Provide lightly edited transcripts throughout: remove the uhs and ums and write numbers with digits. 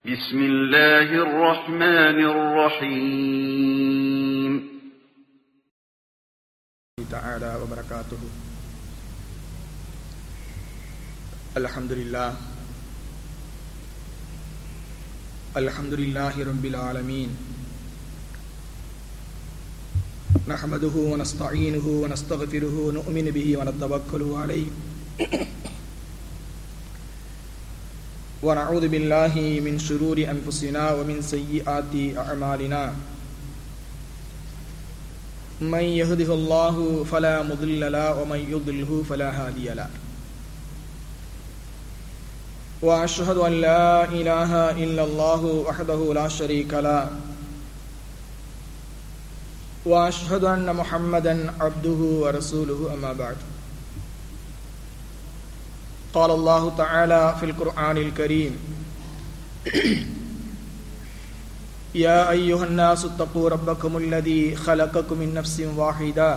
بسم الله الرحمن الرحيم تعالى وبركاته. الحمد لله رب العالمين، نحمده ونستعينه ونستغفره ونؤمن به ونتوكل عليه ونعوذ بالله من شرور أنفسنا ومن سيئات أعمالنا، من يهده الله فلا مضل له ومن يضلله فلا هادي له، وأشهد أن لا إله إلا الله وحده لا شريك له، وأشهد أن محمدا عبده ورسوله، أما بعد. قال الله تعالى في القرآن الكريم: يا أيها الناس اتقوا ربكم الذي خلقكم من نفس واحدة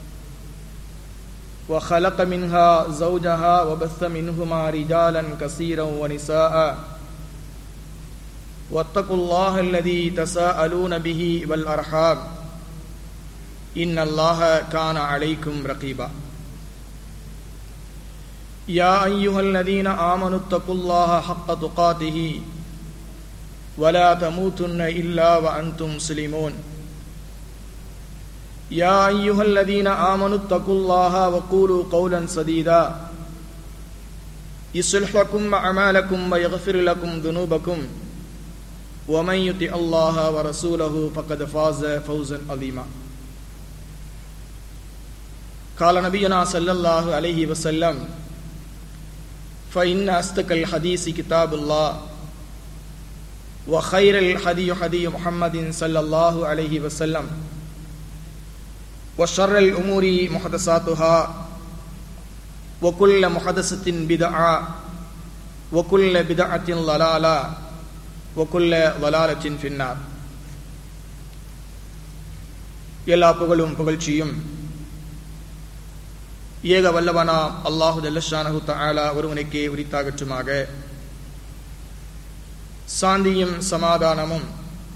وخلق منها زوجها وبث منهما رجالا كثيرا ونساء واتقوا الله الذي تساءلون به والأرحام إن الله كان عليكم رقيبا. يا أيها الذين آمنوا اتقوا الله حق تقاته ولا تموتن إلا وأنتم مسلمون. يا أيها الذين آمنوا اتقوا الله وقولوا قولا سديدا يصلح لكم أعمالكم ويغفر لكم ذنوبكم ومن يطع الله ورسوله فقد فاز فوزا عظيما. قال نبينا صلى الله عليه وسلم: فإن أصدق الحديث كتاب الله وخير الهدي هدي محمد صلى الله عليه وسلم وشر الأمور محدثاتها وكل محدثة بدعة وكل بدعة ضلالة وكل ضلالة في النار. எல்லா புகழும் புகழ்ச்சியும் ஏக வல்லவனாம் அல்லாஹு ஜல்லஷானஹு தஆலா ஒருவனுக்கே உரித்தாகட்டுமாக. சாந்தியும் சமாதானமும்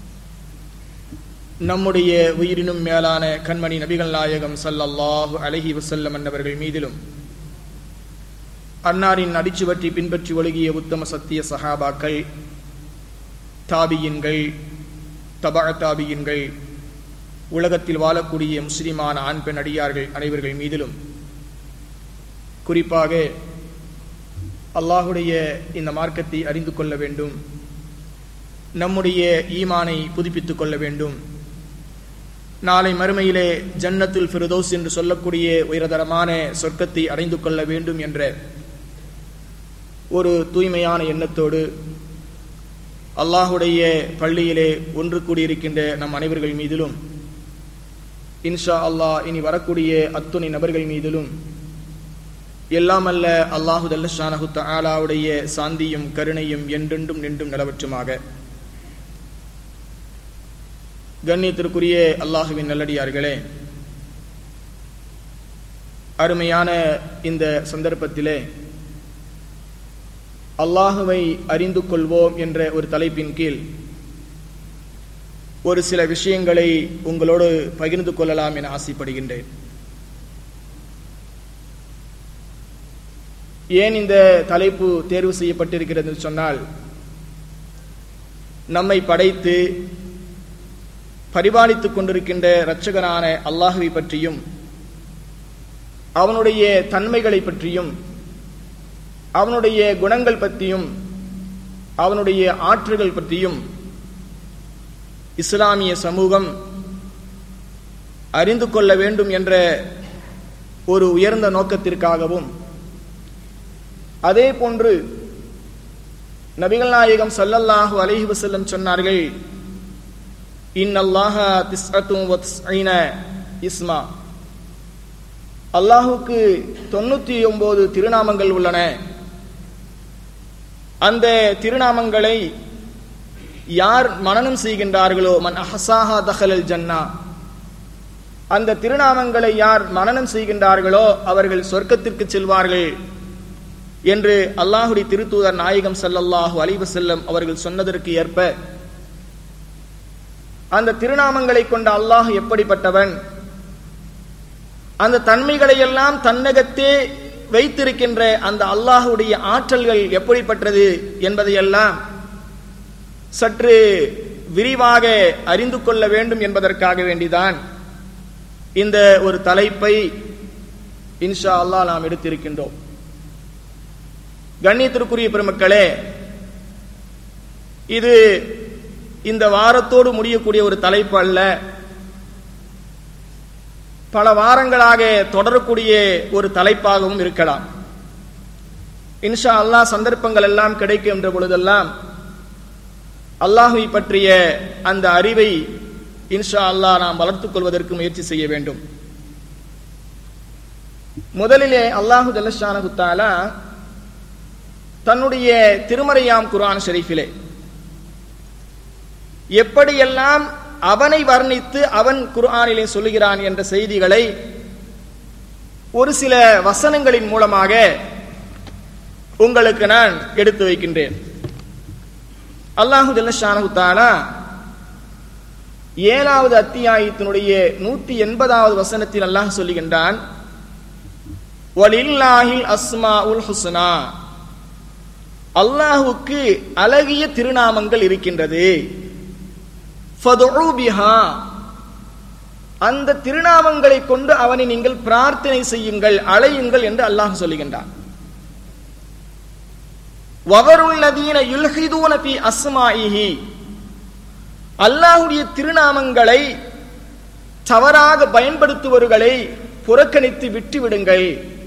நம்முடைய உயிரினும் மேலான கண்மணி நபிகள் நாயகம் ஸல்லல்லாஹு அலைஹி வஸல்லம் அன்னவர்கள் மீதிலும், அன்னாரின் அடிச்சுவற்றி பின்பற்றி ஒழுகிய உத்தம சத்திய சஹாபாக்கள், தாபியின்கள், தபா தாபியின்கள், உலகத்தில் வாழக்கூடிய முஸ்லிமான ஆண் பெண் அடியார்கள் அனைவர்கள் மீதிலும், குறிப்பாக அல்லாஹுடைய இந்த மார்க்கத்தை அறிந்து கொள்ள வேண்டும், நம்முடைய ஈமானை புதுப்பித்துக் கொள்ள வேண்டும், நாளை மறுமையிலே ஜன்னத்துல் ஃபிர்தௌஸ் என்று சொல்லக்கூடிய உயர்தரமான சொர்க்கத்தை அடைந்து கொள்ள வேண்டும் என்ற ஒரு தூய்மையான எண்ணத்தோடு அல்லாஹுடைய பள்ளியிலே ஒன்று கூடியிருக்கின்ற நம் அனைவர்கள் மீதிலும், இன்ஷா அல்லாஹ் இனி வரக்கூடிய அத்துணை நபர்கள் மீதிலும் எல்லாமல்ல அல்லாஹு ஜல்லஷானஹு தஆலாவுடைய சாந்தியும் கருணையும் என்றென்றும் நின்றும் நிலவற்றுமாக. கண்ணியத்திற்குரிய அல்லாஹுவின் நல்லடியார்களே, அருமையான இந்த சந்தர்ப்பத்திலே அல்லாஹுவை அறிந்து கொள்வோம் என்ற ஒரு தலைப்பின் கீழ் ஒரு சில விஷயங்களை உங்களோடு பகிர்ந்து கொள்ளலாம் என ஆசைப்படுகின்றேன். ஏன் இந்த தலைப்பு தேர்வு செய்யப்பட்டிருக்கிறது என்று சொன்னால், நம்மை படைத்து பரிபாலித்துக் கொண்டிருக்கின்ற இரட்சகனான அல்லாஹுவை பற்றியும், அவனுடைய தன்மைகளை பற்றியும், அவனுடைய குணங்கள் பற்றியும், அவனுடைய ஆற்றல்கள் பற்றியும் இஸ்லாமிய சமூகம் அறிந்து கொள்ள வேண்டும் என்ற ஒரு உயர்ந்த நோக்கத்திற்காகவும், அதே போன்று நபிகள் நாயகம் ஸல்லல்லாஹு அலைஹி வஸல்லம் சொன்னார்கள்: இன்னல்லாஹ திஸ்அத்துன் வ திஸ்ஈன இஸ்மா, அல்லாஹுக்கு 99 திருநாமங்கள் உள்ளன. அந்த திருநாமங்களை யார் மனனம் செய்கின்றார்களோ, மன் அஹ்ஸாஹா தஹலல் ஜன்னா, அந்த திருநாமங்களை யார் மனனம் செய்கின்றார்களோ அவர்கள் சொர்க்கத்திற்கு செல்வார்கள் என்று அல்லாஹுடைய திருத்தூதர் நாயகம் ஸல்லல்லாஹு அலைஹி வஸல்லம் அவர்கள் சொன்னதற்கு ஏற்ப அந்த திருநாமங்களை கொண்ட அல்லாஹ் எப்படிப்பட்டவன், அந்த தன்மைகளை எல்லாம் தன்னகத்தே வைத்திருக்கின்ற அந்த அல்லாஹுடைய ஆற்றல்கள் எப்படிப்பட்டது என்பதையெல்லாம் சற்று விரிவாக அறிந்து கொள்ள வேண்டும் என்பதற்காக வேண்டிதான் இந்த ஒரு தலைப்பை இன்ஷா அல்லாஹ் நாம் எடுத்திருக்கின்றோம். கண்ணியத்திற்குரிய பெருமக்களே, இது இந்த வாரத்தோடு முடியக்கூடிய ஒரு தலைப்பு அல்ல, பல வாரங்களாக தொடரக்கூடிய ஒரு தலைப்பாகவும் இருக்கலாம். இன்ஷா அல்லாஹ் சந்தர்ப்பங்கள் எல்லாம் கிடைக்கின்ற பொழுதெல்லாம் அல்லாஹ்வை பற்றிய அந்த அறிவை இன்ஷா அல்லாஹ் நாம் வளர்த்துக் கொள்வதற்கு முயற்சி செய்ய வேண்டும். முதலிலே அல்லாஹு ஜல்லஷானஹு தஆலா தன்னுடைய திருமறையாம் குர்ஆன் ஷரீஃபிலே எப்படியெல்லாம் அவனை வர்ணித்து அவன் குர்ஆனிலே சொல்லுகிறான் என்ற செய்திகளை ஒரு சில வசனங்களின் மூலமாக உங்களுக்கு நான் எடுத்து வைக்கின்றேன். அல்லாஹு ஜல்லஷானஹு தஆலா 7வது அத்தியாயத்தினுடைய 180வது வசனத்தில் அல்லாஹ் சொல்லுகின்றான், வலில்லாஹில் அஸ்மாஉல் ஹுஸ்னா, அல்லாஹ்வுக்கு அழகிய திருநாமங்கள் இருக்கின்றது. ஃபதுஉ பிஹா, அந்த திருநாமங்களை கொண்டு அவனை நீங்கள் பிரார்த்தனை செய்யுங்கள், அழையுங்கள் என்று அல்லாஹ் சொல்லுகின்றான். வகருல்லதீன யுல்ஹிதூன ஃபீ அஸ்மாஇஹி, அல்லாஹ்வுடைய திருநாமங்களை தவறாக பயன்படுத்துபவர்களை புறக்கணித்து விட்டுவிடுங்கள்.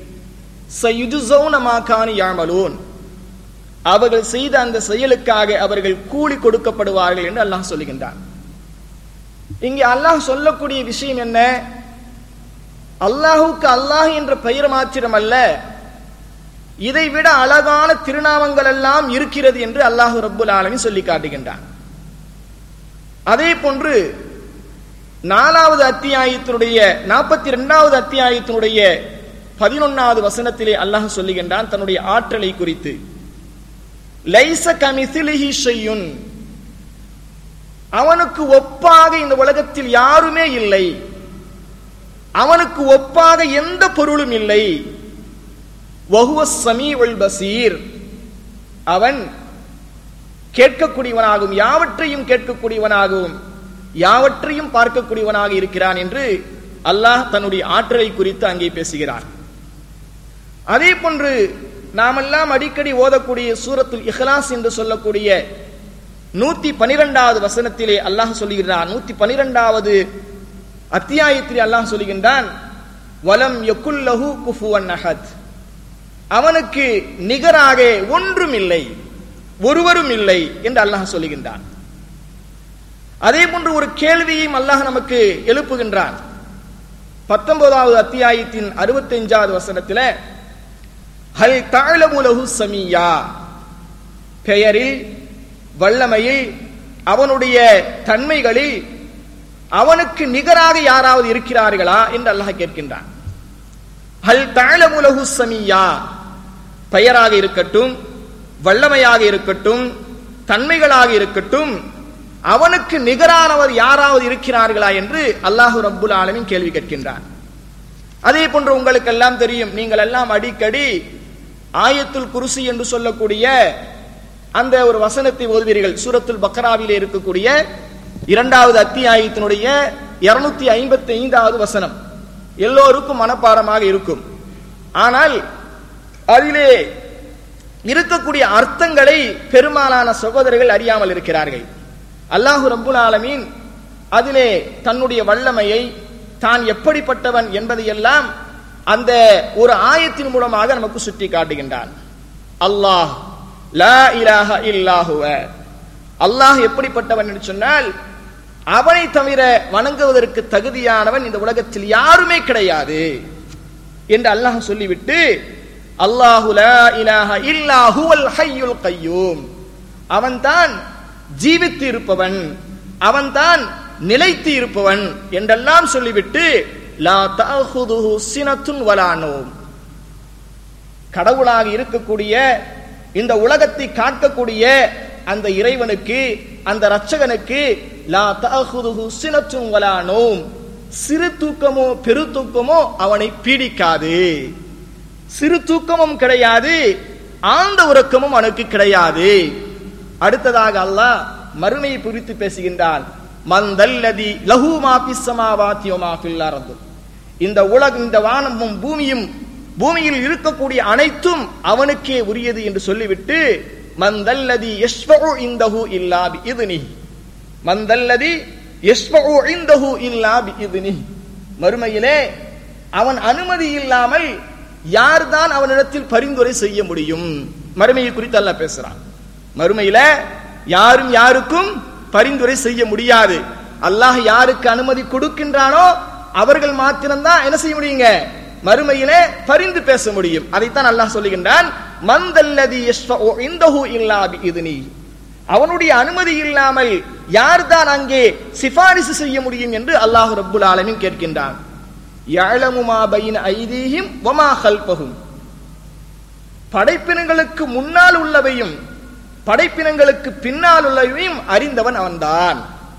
சயுஜ்ஸௌன மா கானு யஅமலூன், அவர்கள் செய்த அந்த செயலுக்காக அவர்கள் கூலி கொடுக்கப்படுவார்கள் என்று அல்லாஹ் சொல்லுகின்றான். இங்கே அல்லாஹ் சொல்லக்கூடிய விஷயம் என்ன? அல்லாஹுக்கு அல்லாஹ் என்ற பெயர் மாத்திரம் அல்ல, இதைவிட அழகான திருநாமங்கள் எல்லாம் இருக்கிறது என்று அல்லாஹ் ரப்புல் ஆலமீன் சொல்லி காட்டுகின்றான். அதே போன்று 4வது அத்தியாயத்தினுடைய 42வது அத்தியாயத்தினுடைய 11வது வசனத்திலே அல்லாஹ் சொல்லுகின்றான் தன்னுடைய ஆற்றலை குறித்து, லைஸ கமிஸ்லிஹி ஷையுன், அவனுக்கு ஒப்பாக இந்த உலகத்தில் யாருமே இல்லை, அவனுக்கு ஒப்பாக எந்த பொருளும் இல்லை. வஹுவஸ் ஸமீஉல் பஸீர், அவன் கேட்கக்கூடியவனாகவும் யாவற்றையும் கேட்கக்கூடியவனாகவும் யாவற்றையும் பார்க்கக்கூடியவனாக இருக்கிறான் என்று அல்லாஹ் தன்னுடைய ஆற்றலை குறித்து அங்கே பேசுகிறார். அதே போன்று நாமெல்லாம் அடிக்கடி ஓதக்கூடிய சூரத்துல் இஹ்லாஸ் என்று சொல்லக்கூடிய 112வது வசனத்திலே அல்லாஹ் சொல்லுகிறான், 112வது அத்தியாயத்திலே அல்லாஹ் சொல்லுகின்றான், வலம் யகுல்லஹு குஃபுவன் அஹத், அவனுக்கு நிகராக ஒன்றும் இல்லை, ஒருவரும் இல்லை என்று அல்லாஹ் சொல்லுகின்றான். அதே போன்று ஒரு கேள்வியையும் அல்லாஹ் நமக்கு எழுப்புகின்றான். 19வது அத்தியாயத்தின் 65வது வசனத்தில், ஹல் தஅலமு லஹு ஸமியா, பெயரில் வல்லமையில் அவனுடைய தன்மைகளில் அவனுக்கு நிகராக யாராவது இருக்கிறார்களா என்று அல்லாஹ் கேட்கின்றான். ஹல் தஅலமு லஹு ஸமியா, பெயராக இருக்கட்டும், வல்லமையாக இருக்கட்டும், தன்மைகளாக இருக்கட்டும், அவனுக்கு நிகரானவர் யாராவது இருக்கிறார்களா என்று அல்லாஹு ரப்புல் ஆலமீன் கேள்வி கேட்கின்றான். அதே போன்று உங்களுக்கெல்லாம் தெரியும், நீங்கள் எல்லாம் அடிக்கடி ஆயத்துல் குர்சி என்று சொல்லக்கூடிய அந்த ஒரு வசனத்தை ஓதுவீர்கள். சூரத்துல் பக்ராவிலே இருக்கக்கூடிய 2வது அத்தியாயத்தினுடைய 255வது வசனம் எல்லோருக்கும் மனப்பாடமாக இருக்கும். ஆனால் அதிலே இருக்கக்கூடிய அர்த்தங்களை பெரும்பாலான சகோதரர்கள் அறியாமல் இருக்கிறார்கள். அல்லாஹு ரப்புல் ஆலமீன் அதிலே தன்னுடைய வல்லமையை, தான் எப்படிப்பட்டவன் என்பதையெல்லாம் அந்த ஒரு ஆயத்தின் மூலமாக நமக்கு சுட்டி காட்டுகின்றான். அல்லாஹ் லா இலாஹ இல்லாஹுவ, அல்லாஹ் எப்படிப்பட்டவன் என்று சொன்னால் அவனை தவிர வணங்குவதற்கு தகுதியானவன் இந்த உலகத்தில் யாருமே கிடையாது என்று அல்லாஹ் சொல்லிவிட்டு, அல்லாஹு லா இலாஹ இல்லாஹுவல் ஹய்யுல் கய்யூம், அவன்தான் ஜீவித்து இருப்பவன், அவன்தான் நிலைத்து இருப்பவன் என்றெல்லாம் சொல்லிவிட்டு, லா தஅஹுதுஹு சினத்துன் வலா நௌம், கடவுளாக இருக்கக்கூடிய இந்த உலகத்தை காக்கக்கூடிய அந்த இறைவனுக்கு, அந்த இரட்சகனுக்கு லா தஅஹுதுஹு சினத்துன் வலா நௌம், சிறு தூக்கமோ பெரு தூக்கமோ அவனை பீடிக்காது. சிறு தூக்கமும் கிடையாது, ஆழ்ந்த உறக்கமும் அவனுக்கு கிடையாது. அடுத்ததாக அல்லாஹ் மறுமையை குறித்து பேசுகின்றான். மந்தல்லதி லஹு மா ஃபிஸ் ஸமாவாதி வ மா ஃபில் அர்த், இந்த உலகம், இந்த வானமும் பூமியும், பூமியில் இருக்கக்கூடிய அனைத்தும் அவனுக்கே உரியது என்று சொல்லிவிட்டு மந்தல்லதி யஷ்ஃபஉ இன்தஹு இல்லா பிஇذனிஹி, மந்தல்லதி யஷ்ஃபஉ இன்தஹு இல்லா பிஇذனிஹி, மறுமையிலே அவன் அனுமதி இல்லாமல் யார்தான் அவனிடத்தில் பரிந்துரை செய்ய முடியும்? மறுமையை குறித்து அல்லாஹ் பேசுறான். மறுமையில யாரும் யாருக்கும் பரிந்துரை செய்ய முடியாது. அல்லாஹ் யாருக்கு அனுமதி கொடுக்கின்றானோ அவர்கள் மாத்திரம்தான் என்ன செய்ய முடியுங்க? மறுமையிலே பரிந்து பேச முடியும். அதைத்தான் அல்லாஹ் சொல்லுகின்றான், மந்தல்லதி யஷ்ஃபஉ இன்தஹு இல்லா பிஇذனிஹி, அவனுடைய அனுமதி இல்லாமல் யார்தான் அங்கே சிபாரிசு செய்ய முடியும் என்று அல்லாஹ் ரப்புல் ஆலமீன் கேட்கின்றான். யஅலமு மா பைன ஐதீஹிம் வ மா கல்பஹும், படைப்பினங்களுக்கு முன்னால் உள்ளவையும் படைப்பினங்களுக்கு பின்னால் உள்ளவையும் அறிந்தவன் அவன்தான்.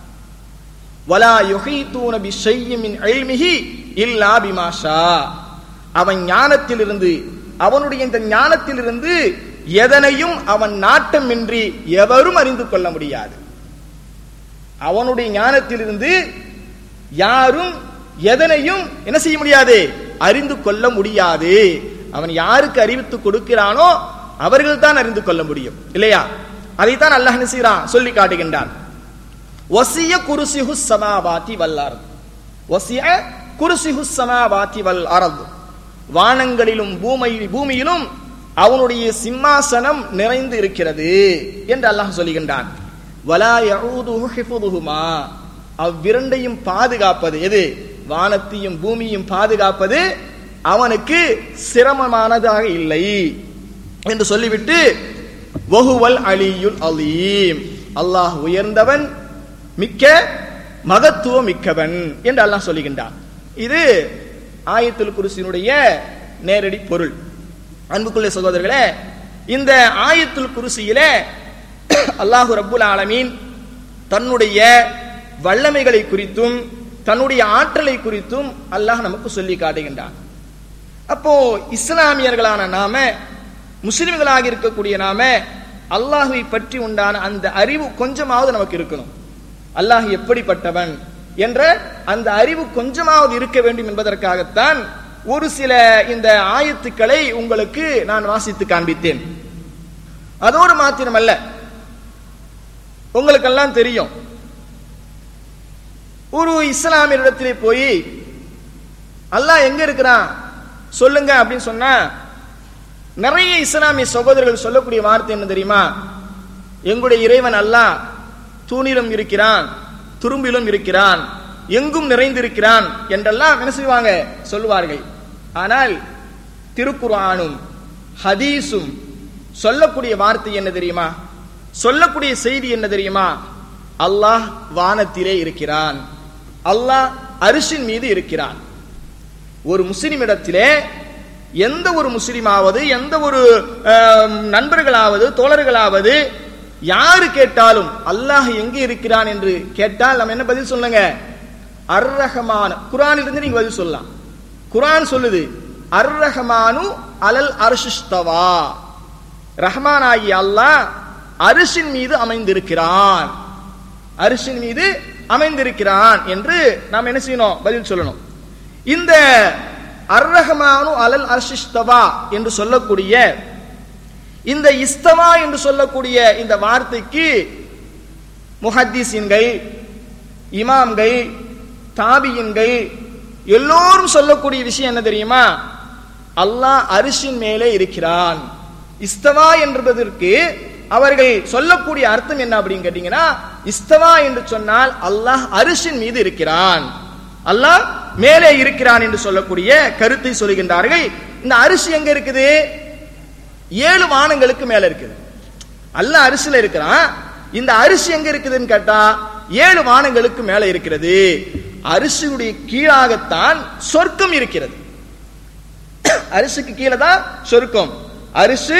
வலா யுஹீதூன பிஷைஇன் மின் இல்மிஹி இல்லா பிமா ஷா, அவன் ஞானத்திலிருந்து, அவனுடைய இந்த ஞானத்திலிருந்து எதனையும் அவன் நாட்டமின்றி எவரும் அறிந்து கொள்ள முடியாது. அவனுடைய ஞானத்திலிருந்து யாரும் எதனையும் என்ன செய்ய முடியாது? அறிந்து கொள்ள முடியாது. அவன் யாருக்கு அறிவித்து கொடுக்கிறானோ அவர்கள் தான் அறிந்து கொள்ள முடியும், இல்லையா? அதைத்தான் அல்லாஹ் என்ன செய்றான்? சொல்லி காட்டுகின்றான். வசிய குர்சிஹு ஸமாவாதி வல் அர்த், வசிய குர்சிஹு ஸமாவாதி வல் அர்த், வானங்களிலும் பூமியிலும் அவனுடைய சிம்மாசனம் நிறைந்து இருக்கிறது என்று அல்லாஹ் சொல்லுகின்றான். வலா யஊதுஹு ஹிஃபுதுஹுமா, அவ்விரண்டையும் பாதுகாப்பது, எது? வானத்தையும் பூமியையும் பாதுகாப்பது அவனுக்கு சிரமமானதாக இல்லை என்று சொல்லிவிட்டு வஹுவல் அலியுல் அலீம், அல்லாஹ் உயர்ந்தவன், மிக்க மகத்துவம் மிக்கவன் என்று அல்லாஹ் சொல்லுகின்றான். இது ஆயத்துல் குர்சியினுடைய நேரடி பொருள். அன்புக்குள்ள சகோதரர்களே, இந்த ஆயத்துல் குர்சியிலே அல்லாஹ் ரப்புல் ஆலமீன் தன்னுடைய வல்லமைகளை குறித்தும் தன்னுடைய ஆற்றலை குறித்தும் அல்லாஹ் நமக்கு சொல்லி காட்டுகின்றான். அப்போ இஸ்லாமியர்களான நாம, முஸ்லிம்களாக இருக்கக்கூடிய நாம, அல்லாஹ்வை பற்றி உண்டான அந்த அறிவு கொஞ்சமாவது நமக்கு இருக்கணும். அல்லாஹ் எப்படிப்பட்டவன் என்ற அந்த அறிவு கொஞ்சமாவது இருக்க வேண்டும் என்பதற்காகத்தான் ஒரு சில இந்த ஆயத்துக்களை உங்களுக்கு நான் வாசித்து காண்பித்தேன். அதோடு மாத்திரமல்ல, உங்களுக்கெல்லாம் தெரியும், ஒரு இஸ்லாமியரிடத்திலே போய் அல்லாஹ் எங்க இருக்கிறான் சொல்லுங்க அப்படின்னு சொன்னா நிறைய இஸ்லாமிய சகோதரர்கள் சொல்லக்கூடிய வார்த்தை என்ன தெரியுமா? எங்களுடைய இறைவன் அல்லாஹ் தூணிலும் இருக்கிறான், துரும்பிலும் இருக்கிறான், எங்கும் நிறைந்திருக்கிறான் என்றெல்லாம் என்ன செய்வாங்க? சொல்லுவார்கள். ஆனால் திருக்குர்ஆனும் ஹதீஸும் சொல்லக்கூடிய வார்த்தை என்ன தெரியுமா? சொல்லக்கூடிய செய்தி என்ன தெரியுமா? அல்லாஹ் வானத்திலே இருக்கிறான், அல்லாஹ் அரிசின் மீது இருக்கிறான். ஒரு முஸ்லிமிடத்திலே எந்த ஒரு முஸ்லிமாவது, எந்த ஒரு நண்பர்களாவது, தோழர்களாவது யாரு கேட்டாலும் அல்லாஹ் எங்கே இருக்கிறான் என்று கேட்டால் நம்ம என்ன பதில் சொல்லுங்க? அர் ரஹ்மான். குர்ஆனில் இருந்து நீங்க பதில் சொல்லலாம். குர்ஆன் சொல்லுது அர் ரஹ்மானு அலல் அர்ஷிஸ்தவா, ரஹ்மான் ஆகிய அல்லாஹ் அரிசின் மீது அமைந்திருக்கிறான், அரிசின் மீது அமைந்திருக்கிறான் என்று நாம் என்ன செய்யணும்? பதில் சொல்லணும். இந்த அர் ரஹ்மானு அலல் அர்ஷிஸ்தவா என்று சொல்லக்கூடிய இந்த இஸ்தவா என்று சொல்லக்கூடிய இந்த வார்த்தைக்கு முஹத்திஸீன்கள், இமாம்கள், தாபியின்கள் எல்லோரும் சொல்லக்கூடிய விஷயம் என்ன தெரியுமா? அல்லாஹ் அரிசின் மேலே இருக்கிறான். இஸ்தவா என்பதற்கு அவர்கள் சொல்லக்கூடிய அர்த்தம் என்ன அப்படின்னு கேட்டீங்கன்னா, இஸ்தவா என்று சொன்னால் அல்லாஹ் அரிசின் மீது இருக்கிறான், அல்லாஹ் மேலே இருக்கிறான் என்று சொல்லக்கூடிய கருத்தை சொல்கின்றார்கள். இந்த அரிசி எங்க இருக்குது? 7 வானங்களுக்கு மேல இருக்குது. அல்லாஹ் அரிசில இருக்கிறான். இந்த அரிசி எங்க இருக்குதுன்னு கேட்டா 7 வானங்களுக்கு மேல இருக்கிறது. அரிசியுடைய கீழாகத்தான் சொர்க்கம் இருக்கிறது. அரிசுக்கு கீழே தான் சொர்க்கம். அரிசு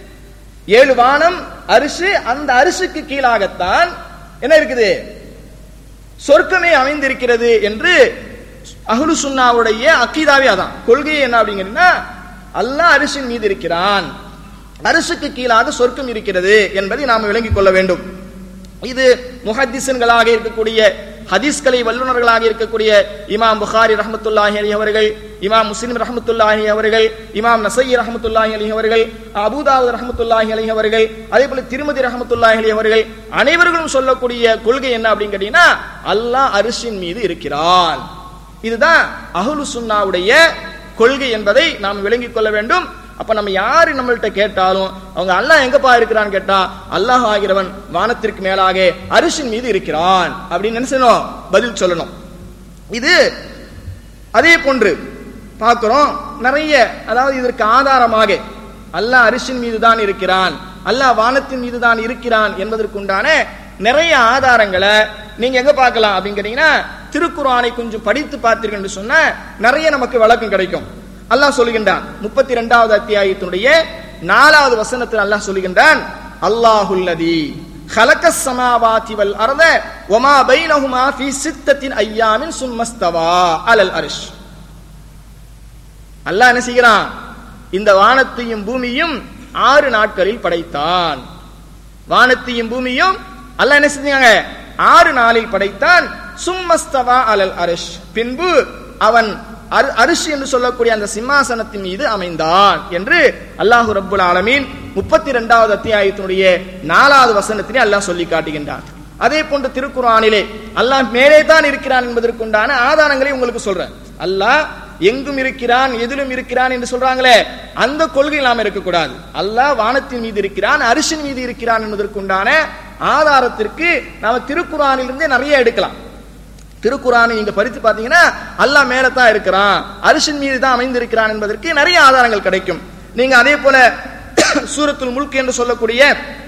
7 வானம், அரிசு, அந்த அரிசுக்கு கீழாகத்தான் என்ன இருக்குது, சொர்க்கமே அமைந்திருக்கிறது என்று அஹ்லு சுன்னாவுடைய அக்கீதாவே அதான். கொள்கை என்ன அப்படிங்கன்னா, அல்லாஹ் அரிசின் மீது இருக்கிறான், அரிசுக்கு கீழாக சொர்க்கம் இருக்கிறது என்பதை நாம் விளங்கிக் கொள்ள வேண்டும். இது முஹத்திஸ்களாக இருக்கக்கூடிய, ஹதீஸ்களை வல்லுநர்களாக இருக்கக்கூடிய இமாம் புகாரி ரஹ்மத்துல்லாஹி அலைஹி அவர்கள், இமாம் முஸ்லிம் ரஹ்மத்துல்லாஹி அவர்கள், இமாம் நஸஈ ரஹ்மத்துல்லாஹி அலைஹி அவர்கள், அபூ தாவூத் ரஹ்மத்துல்லாஹி அலைஹி அவர்கள், அதே போல திருமதி ரஹ்மத்துல்லாஹி அலைஹி அவர்கள் அனைவர்களும் சொல்லக்கூடிய கொள்கை என்ன அப்படின்னு கேட்டீங்கன்னா, அல்லாஹ் அரிசின் மீது இருக்கிறான். இதுதான் அஹ்லு சுன்னாவுடைய கொள்கை என்பதை நாம் விளங்கிக் கொள்ள வேண்டும். அப்ப நம்ம யாரு நம்மள்ட்ட கேட்டாலும் அவங்க அல்லாஹ் எங்கப்பா இருக்கிறான்னு கேட்டா, அல்லாஹ் ஆகிறவன் வானத்திற்கு மேலாக அரிசின் மீது இருக்கிறான் அப்படின்னு நினைச்சணும், பதில் சொல்லணும். இது அதே போன்று பார்க்கிறோம் நிறைய, அதாவது இதற்கு ஆதாரமாக அல்லாஹ் அரிசின் மீது தான் இருக்கிறான், அல்லாஹ் வானத்தின் மீது தான் இருக்கிறான் என்பதற்குண்டான நிறைய ஆதாரங்களை நீங்க எங்க பார்க்கலாம் அப்படின்னு கேட்டீங்கன்னா, திருக்குர்ஆனை கொஞ்சம் படித்து பார்த்தீர்கள் என்று சொன்னா நிறைய நமக்கு விளக்கம் கிடைக்கும். அல்லாஹ் சொல்லுகின்றான் 32வது அத்தியாயத்தினுடைய 4வது வசனத்தில் அல்லாஹ் சொல்லுகின்றான், அல்லாஹுல்லதி خلقஸ் ஸமாவாதி வல் அர்த வமா பைனஹுமா ஃபீ சித்தத்தின் அய்யாமின் சும்மஸ்தவா அலல் அர்ஷ். அல்லாஹ் என்ன செய்கிறான், இந்த வானத்தையும் பூமியும் 6 நாட்களில் படைத்தான். வானத்தையும் பூமியும் அல்லாஹ் என்ன செஞ்சாங்க, 6 நாளில் படைத்தான். சும்மஸ்தவா அலல் அர்ஷ், பின்பு அவன் அரிசி என்று சொல்லக்கூடிய அந்த சிம்மாசனத்தின் மீது அமைந்தான் என்று அல்லாஹு ரப்புல் ஆலமீன் 32வது அத்தியாயத்தினுடைய 4வது வசனத்திலே அல்லாஹ் சொல்லி காட்டுகின்றான். அதே போன்று திருக்குர்ஆனிலே அல்லாஹ் மேலே தான் இருக்கிறான் என்பதற்குண்டான ஆதாரங்களை உங்களுக்கு சொல்றேன். அல்லாஹ் எங்கும் இருக்கிறான், எதிலும் இருக்கிறான் என்று சொல்றாங்களே, அந்த கொள்கை நாம இருக்கக்கூடாது. அல்லாஹ் வானத்தின் மீது இருக்கிறான், அரிசின் மீது இருக்கிறான் என்பதற்குண்டான ஆதாரத்திற்கு நாம திருக்குர்ஆனிலிருந்தே நிறைய எடுக்கலாம். திருக்குர்ஆனை நீங்க படித்து பார்த்தீங்கன்னா அல்லாஹ் மேல தான் இருக்கிறான், அரிசின் மீது தான் அமைந்திருக்கிறான் என்பதற்கு நிறைய ஆதாரங்கள் கிடைக்கும். நீங்க அதே போல சூரத்துல் முல்க் என்று சொல்லக்கூடிய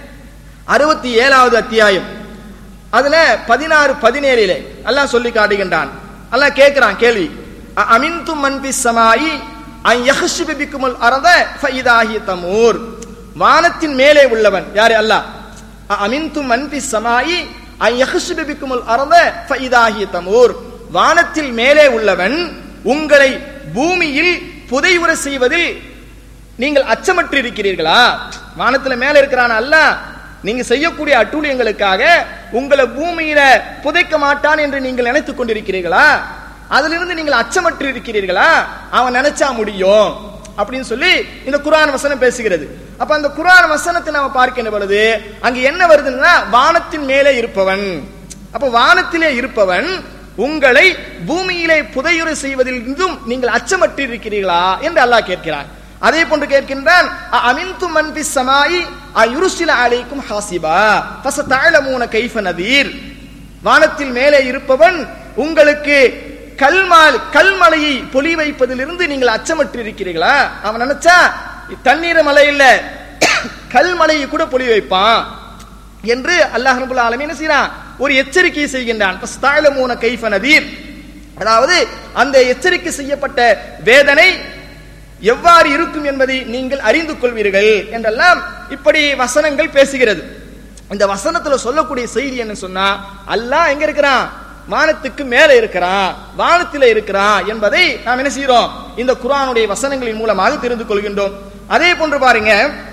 67வது அத்தியாயம் அதுல 16-17 அல்லாஹ் சொல்லி காட்டுகின்றான். அல்லாஹ் கேட்கிறான் கேள்வி, அமின்தும் மன் ஃபிஸ் ஸமாஇ அன் யஹ்ஷிப பிக்குமுல் அர்த ஃபஇதா ஹிய தமூர். வானத்தின் மேலே உள்ளவன் யாரு? அல்லாஹ். அமின்தும் மன் ஃபிஸ் ஸமாஇ அன் யஹ்ஷிப பிக்குமுல் அர்த ஃபஇதா ஹிய தமூர். வானத்தில் மேலே உள்ளவன் உங்களை பூமியில் புதையுற செய்வதில் நீங்கள் அச்சமற்று இருக்கிறீர்களா? வானத்துல மேல இருக்கிறான் அல்லாஹ், நீங்க செய்யக்கூடிய அட்டூழியங்களுக்காக உங்களை பூமியில புதைக்க மாட்டான் என்று நீங்கள் நினைத்துக் கொண்டிருக்கிறீர்களா? அதிலிருந்து நீங்கள் அச்சமற்று இருக்கிறீர்களா? அவன் நினைச்சா முடியும் அப்படின்னு சொல்லி இந்த குர்ஆன் வசனம் பேசுகிறது. அப்ப அந்த குர்ஆன் வசனத்தை நாம பார்க்கின்ற பொழுது அங்க என்ன வருதுன்னா, வானத்தின் மேலே இருப்பவன். அப்ப வானத்திலே இருப்பவன் உங்களை பூமியிலே புதையுற செய்வதில் இருந்தும் நீங்கள் அச்சமற்று இருக்கிறீர்களா என்று அல்லாஹ் கேட்கிறான். அதே போன்று கேட்கின்றான், அமின்தும் மன் ஃபிஸ் ஸமாஇ அயுர்சில அலைக்கும் ஹாசிபா ஃபஸதஅலமூன கைஃப நதீர். வானத்தில் மேலே இருப்பவன் உங்களுக்கு கல்மலையை பொலி வைப்பதிலிருந்து நீங்கள் அச்சமற்று இருக்கிறீர்களா? அவன் நினைச்சா தண்ணீர் மலை இல்ல கல்மலையை கூட பொலி வைப்பான் என்று அல்லாஹ் ரப்பல் ஆலமீன் என்ன செய்றான், ஒரு எச்சரிக்கை செய்கின்றான். ஃபஸதஅலமூன கைஃப நதீர், அதாவது அந்த எச்சரிக்கை செய்யப்பட்ட வேதனை எவ்வாறு இருக்கும் என்பதை நீங்கள் அறிந்து கொள்வீர்கள் என்றெல்லாம் இப்படி வசனங்கள் பேசுகிறது. இந்த வசனத்துல சொல்லக்கூடிய செய்தி என்ன சொன்னா, அல்லாஹ் எங்க இருக்கிறான்? வானத்துக்கு மேல இருக்கிறான், வானத்தில இருக்கிறான் என்பதை நாம் என்ன செய்யறோம், இந்த குர்ஆனுடைய வசனங்களின் மூலமாக தெரிந்து கொள்கின்றோம். அதே போன்று பாருங்க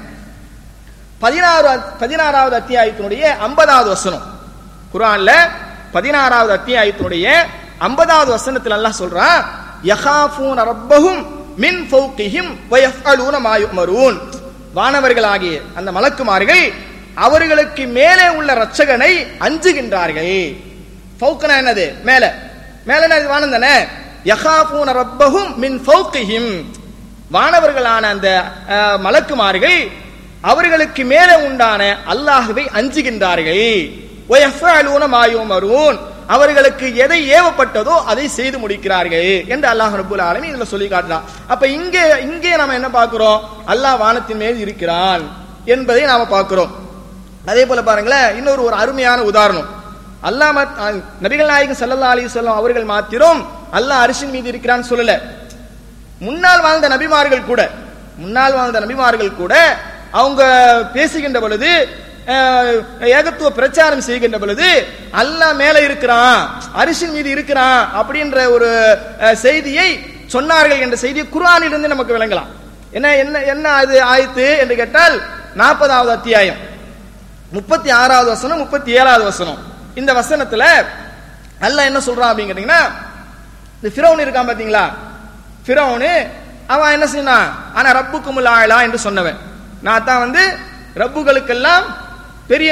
16வது அத்தியாயத்தினுடைய 50வது வசனம். குர்ஆன்ல 16வது அத்தியாயத்தினுடைய 50வது வசனத்தில் அல்லாஹ் சொல்றான், யகாஃபூன ரப்பஹும் மின் ஃபௌகிஹிம் வ யஃஅலூன மா யுமரூன். வானவர்களாகிய அந்த மலக்குமார்கள் அவர்களுக்கு மேலே உள்ள இரட்சகனை அஞ்சுகின்றார்கள். ஃபௌக்னா என்னது? மேல. மேலனா இது வானம் தானே. யகாஃபூன ரப்பஹும் மின் ஃபௌகிஹிம், வானவர்களான அந்த மலக்குமார்கள் அவர்களுக்கு மேலே உண்டான அல்லாஹ்வை அஞ்சுகின்றார்கள். வ யஃஅலூன மா யுமரூன், அவர்களுக்கு எதை ஏவப்பட்டதோ அதை செய்து முடிக்கிறார்கள் என்று அல்லாஹ் ரப்பல் ஆலமீன் இதுல சொல்லி காட்டுறான். அப்ப இங்கே நாம என்ன பார்க்கிறோம், அல்லாஹ் வானத்தின் மேல் இருக்கிறான் என்பதை நாம பார்க்கிறோம். அதே போல பாருங்களேன், இன்னொரு ஒரு அருமையான உதாரணம். அல்லாஹ் நபிகள் நாயகம் ஸல்லல்லாஹு அலைஹி வஸல்லம் அவர்கள் மாத்திரம் அல்லாஹ் அரிசின் மீது இருக்கிறான்னு சொல்லல. முன்னால் வாழ்ந்த நபிமார்கள் கூட அவங்க பேசுகின்ற பொழுது, ஏகத்துவ பிரச்சாரம் செய்கின்ற பொழுது அல்லாஹ் மேல இருக்கிறான், அரிசின் மீது இருக்கிறான் அப்படின்ற ஒரு செய்தியை சொன்னார்கள் என்ற செய்தியை குர்ஆனில் இருந்து நமக்கு விளங்கலாம். என்ன அது ஆயத்து என்று கேட்டால் 40வது அத்தியாயம் 36வது வசனம் 37வது வசனம். இந்த வசனத்துல அல்லாஹ் என்ன சொல்றான் அப்படின்னு கேட்டீங்கன்னா, இந்த ஃபிரௌன் இருக்கான் பாத்தீங்களா, ஃபிரௌன் அவன் என்ன செய்யறான், ஆனா ரப்புக்குமுல் ஆலா என்று சொன்னவன், நான் தான் ரப்புகளுக்கெல்லாம் பெரிய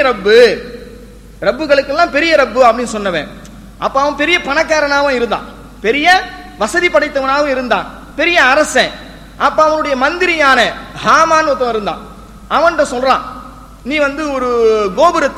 ரப்பு அப்படின்னு சொன்னவன். அப்ப அவன் பெரிய பணக்காரனாவும் இருந்தான், பெரிய வசதி படைத்தவனாகவும் இருந்தான், பெரிய அரசன். அப்ப அவனுடைய மந்திரியான ஹாமான் ஒருத்தன் இருந்தான். அவன்கிட்ட சொல்றான், நீ ஒரு கோபுரத்தை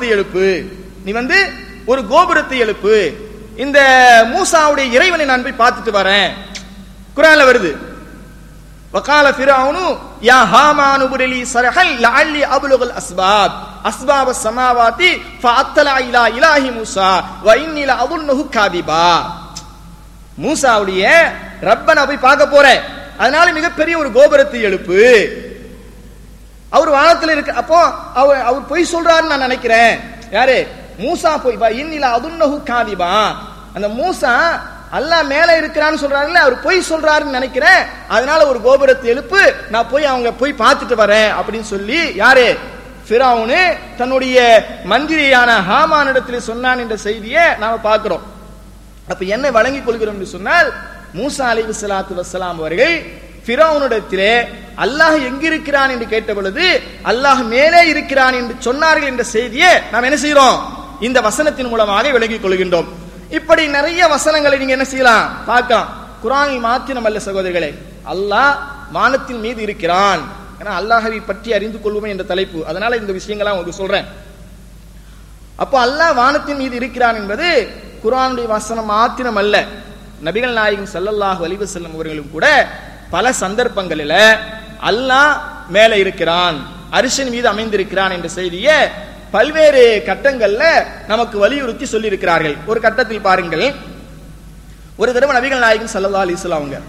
எழுப்பு, இந்த மூசாவுடைய இறைவனை நான் போய் பார்த்துட்டு வரேன். குர்ஆன்ல வருது, வகால ஃபிரௌனு யா ஹாமானு புரிலி சரஹல் லஅல்லி அப்லுகுல் அஸ்பாப் ஸமாவாதி ஃபஅத்தல இலா இலாஹி மூசா வ இன்னி லஅظنஹு காதிபா. மூசாவுடைய ரப்பனை போய் பார்க்க போறேன், அதனால மிகப்பெரிய ஒரு கோபுரத்தை எழுப்பு. அவர் வானத்தில் இருக்கு. அப்போ அவர் பொய் சொல்றாருன்னு நான் நினைக்கிறேன். யாரு? மூசா போய் இன்னி லஅظنஹு காதிபா. அந்த மூசா அல்லாஹ் மேல இருக்கிறான்னு சொல்றாருல்ல, அவர் பொய் சொல்றாருன்னு நினைக்கிறேன், அதனால ஒரு கோபுரத்தை எழுப்பு, நான் போய் பார்த்துட்டு வரேன் அப்படின்னு சொல்லி யாரு? ஃபிரௌன் தன்னுடைய மந்திரியான ஹாமானிடத்தில் சொன்னான் என்ற செய்தியை நாம பார்க்கிறோம். அப்ப என்ன வழங்கிக் கொள்கிறோம் என்று சொன்னால், மூசா அலைஹிஸ்ஸலாத்து வஸ்ஸலாம் அவர்கள் ஃபிரௌனிடத்திலே அல்லாஹ் எங்கிருக்கிறான் என்று கேட்ட பொழுது அல்லாஹ் மேலே இருக்கிறான் என்று சொன்னார்கள் என்ற செய்தியை நாம் என்ன செய்கிறோம்? இந்த வசனத்தின் மூலமாக விளங்கிக் கொள்கின்றோம். இப்படி நிறைய வசனங்களை நீங்க என்ன செய்யலாம், பார்க்கலாம். குர்ஆனில் மாத்திரம் அல்ல சகோதரர்களே, அல்லாஹ் வானத்தின் மீது இருக்கிறான். ஏன்னா அல்லாஹ்வை பற்றி அறிந்து கொள்வோம் என்ற தலைப்பு, அதனால இந்த விஷயங்களை உங்களுக்கு சொல்றேன். அப்போ அல்லாஹ் வானத்தின் மீது இருக்கிறான் என்பது குர்ஆனுடைய வசனம் மாத்திரம் அல்ல. நபிகள் நாயகம் ஸல்லல்லாஹு அலைஹி வஸல்லம் அவர்களும் கூட பல சந்தர்ப்பங்களில் அல்லாஹ் மேலே இருக்கிறான், அரிசின் மீது அமைந்திருக்கிறான் என்ற செய்தியை பல்வேறு கட்டங்கள்ல நமக்கு வலியுறுத்தி சொல்லி இருக்கிறார்கள். ஒரு கட்டத்தில் பாருங்கள், ஒரு தடவை நபிகள் நாயகம் ஸல்லல்லாஹு அலைஹி வஸல்லம் அவங்க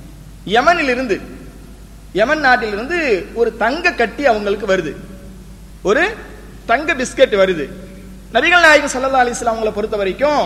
யமன் நாட்டிலிருந்து ஒரு தங்க கட்டி அவங்களுக்கு வருது, ஒரு தங்க பிஸ்கட் வருது. நபிகள் நாயகம் ஸல்லல்லாஹு அலைஹி வஸல்லம் அவங்களை பொறுத்த வரைக்கும்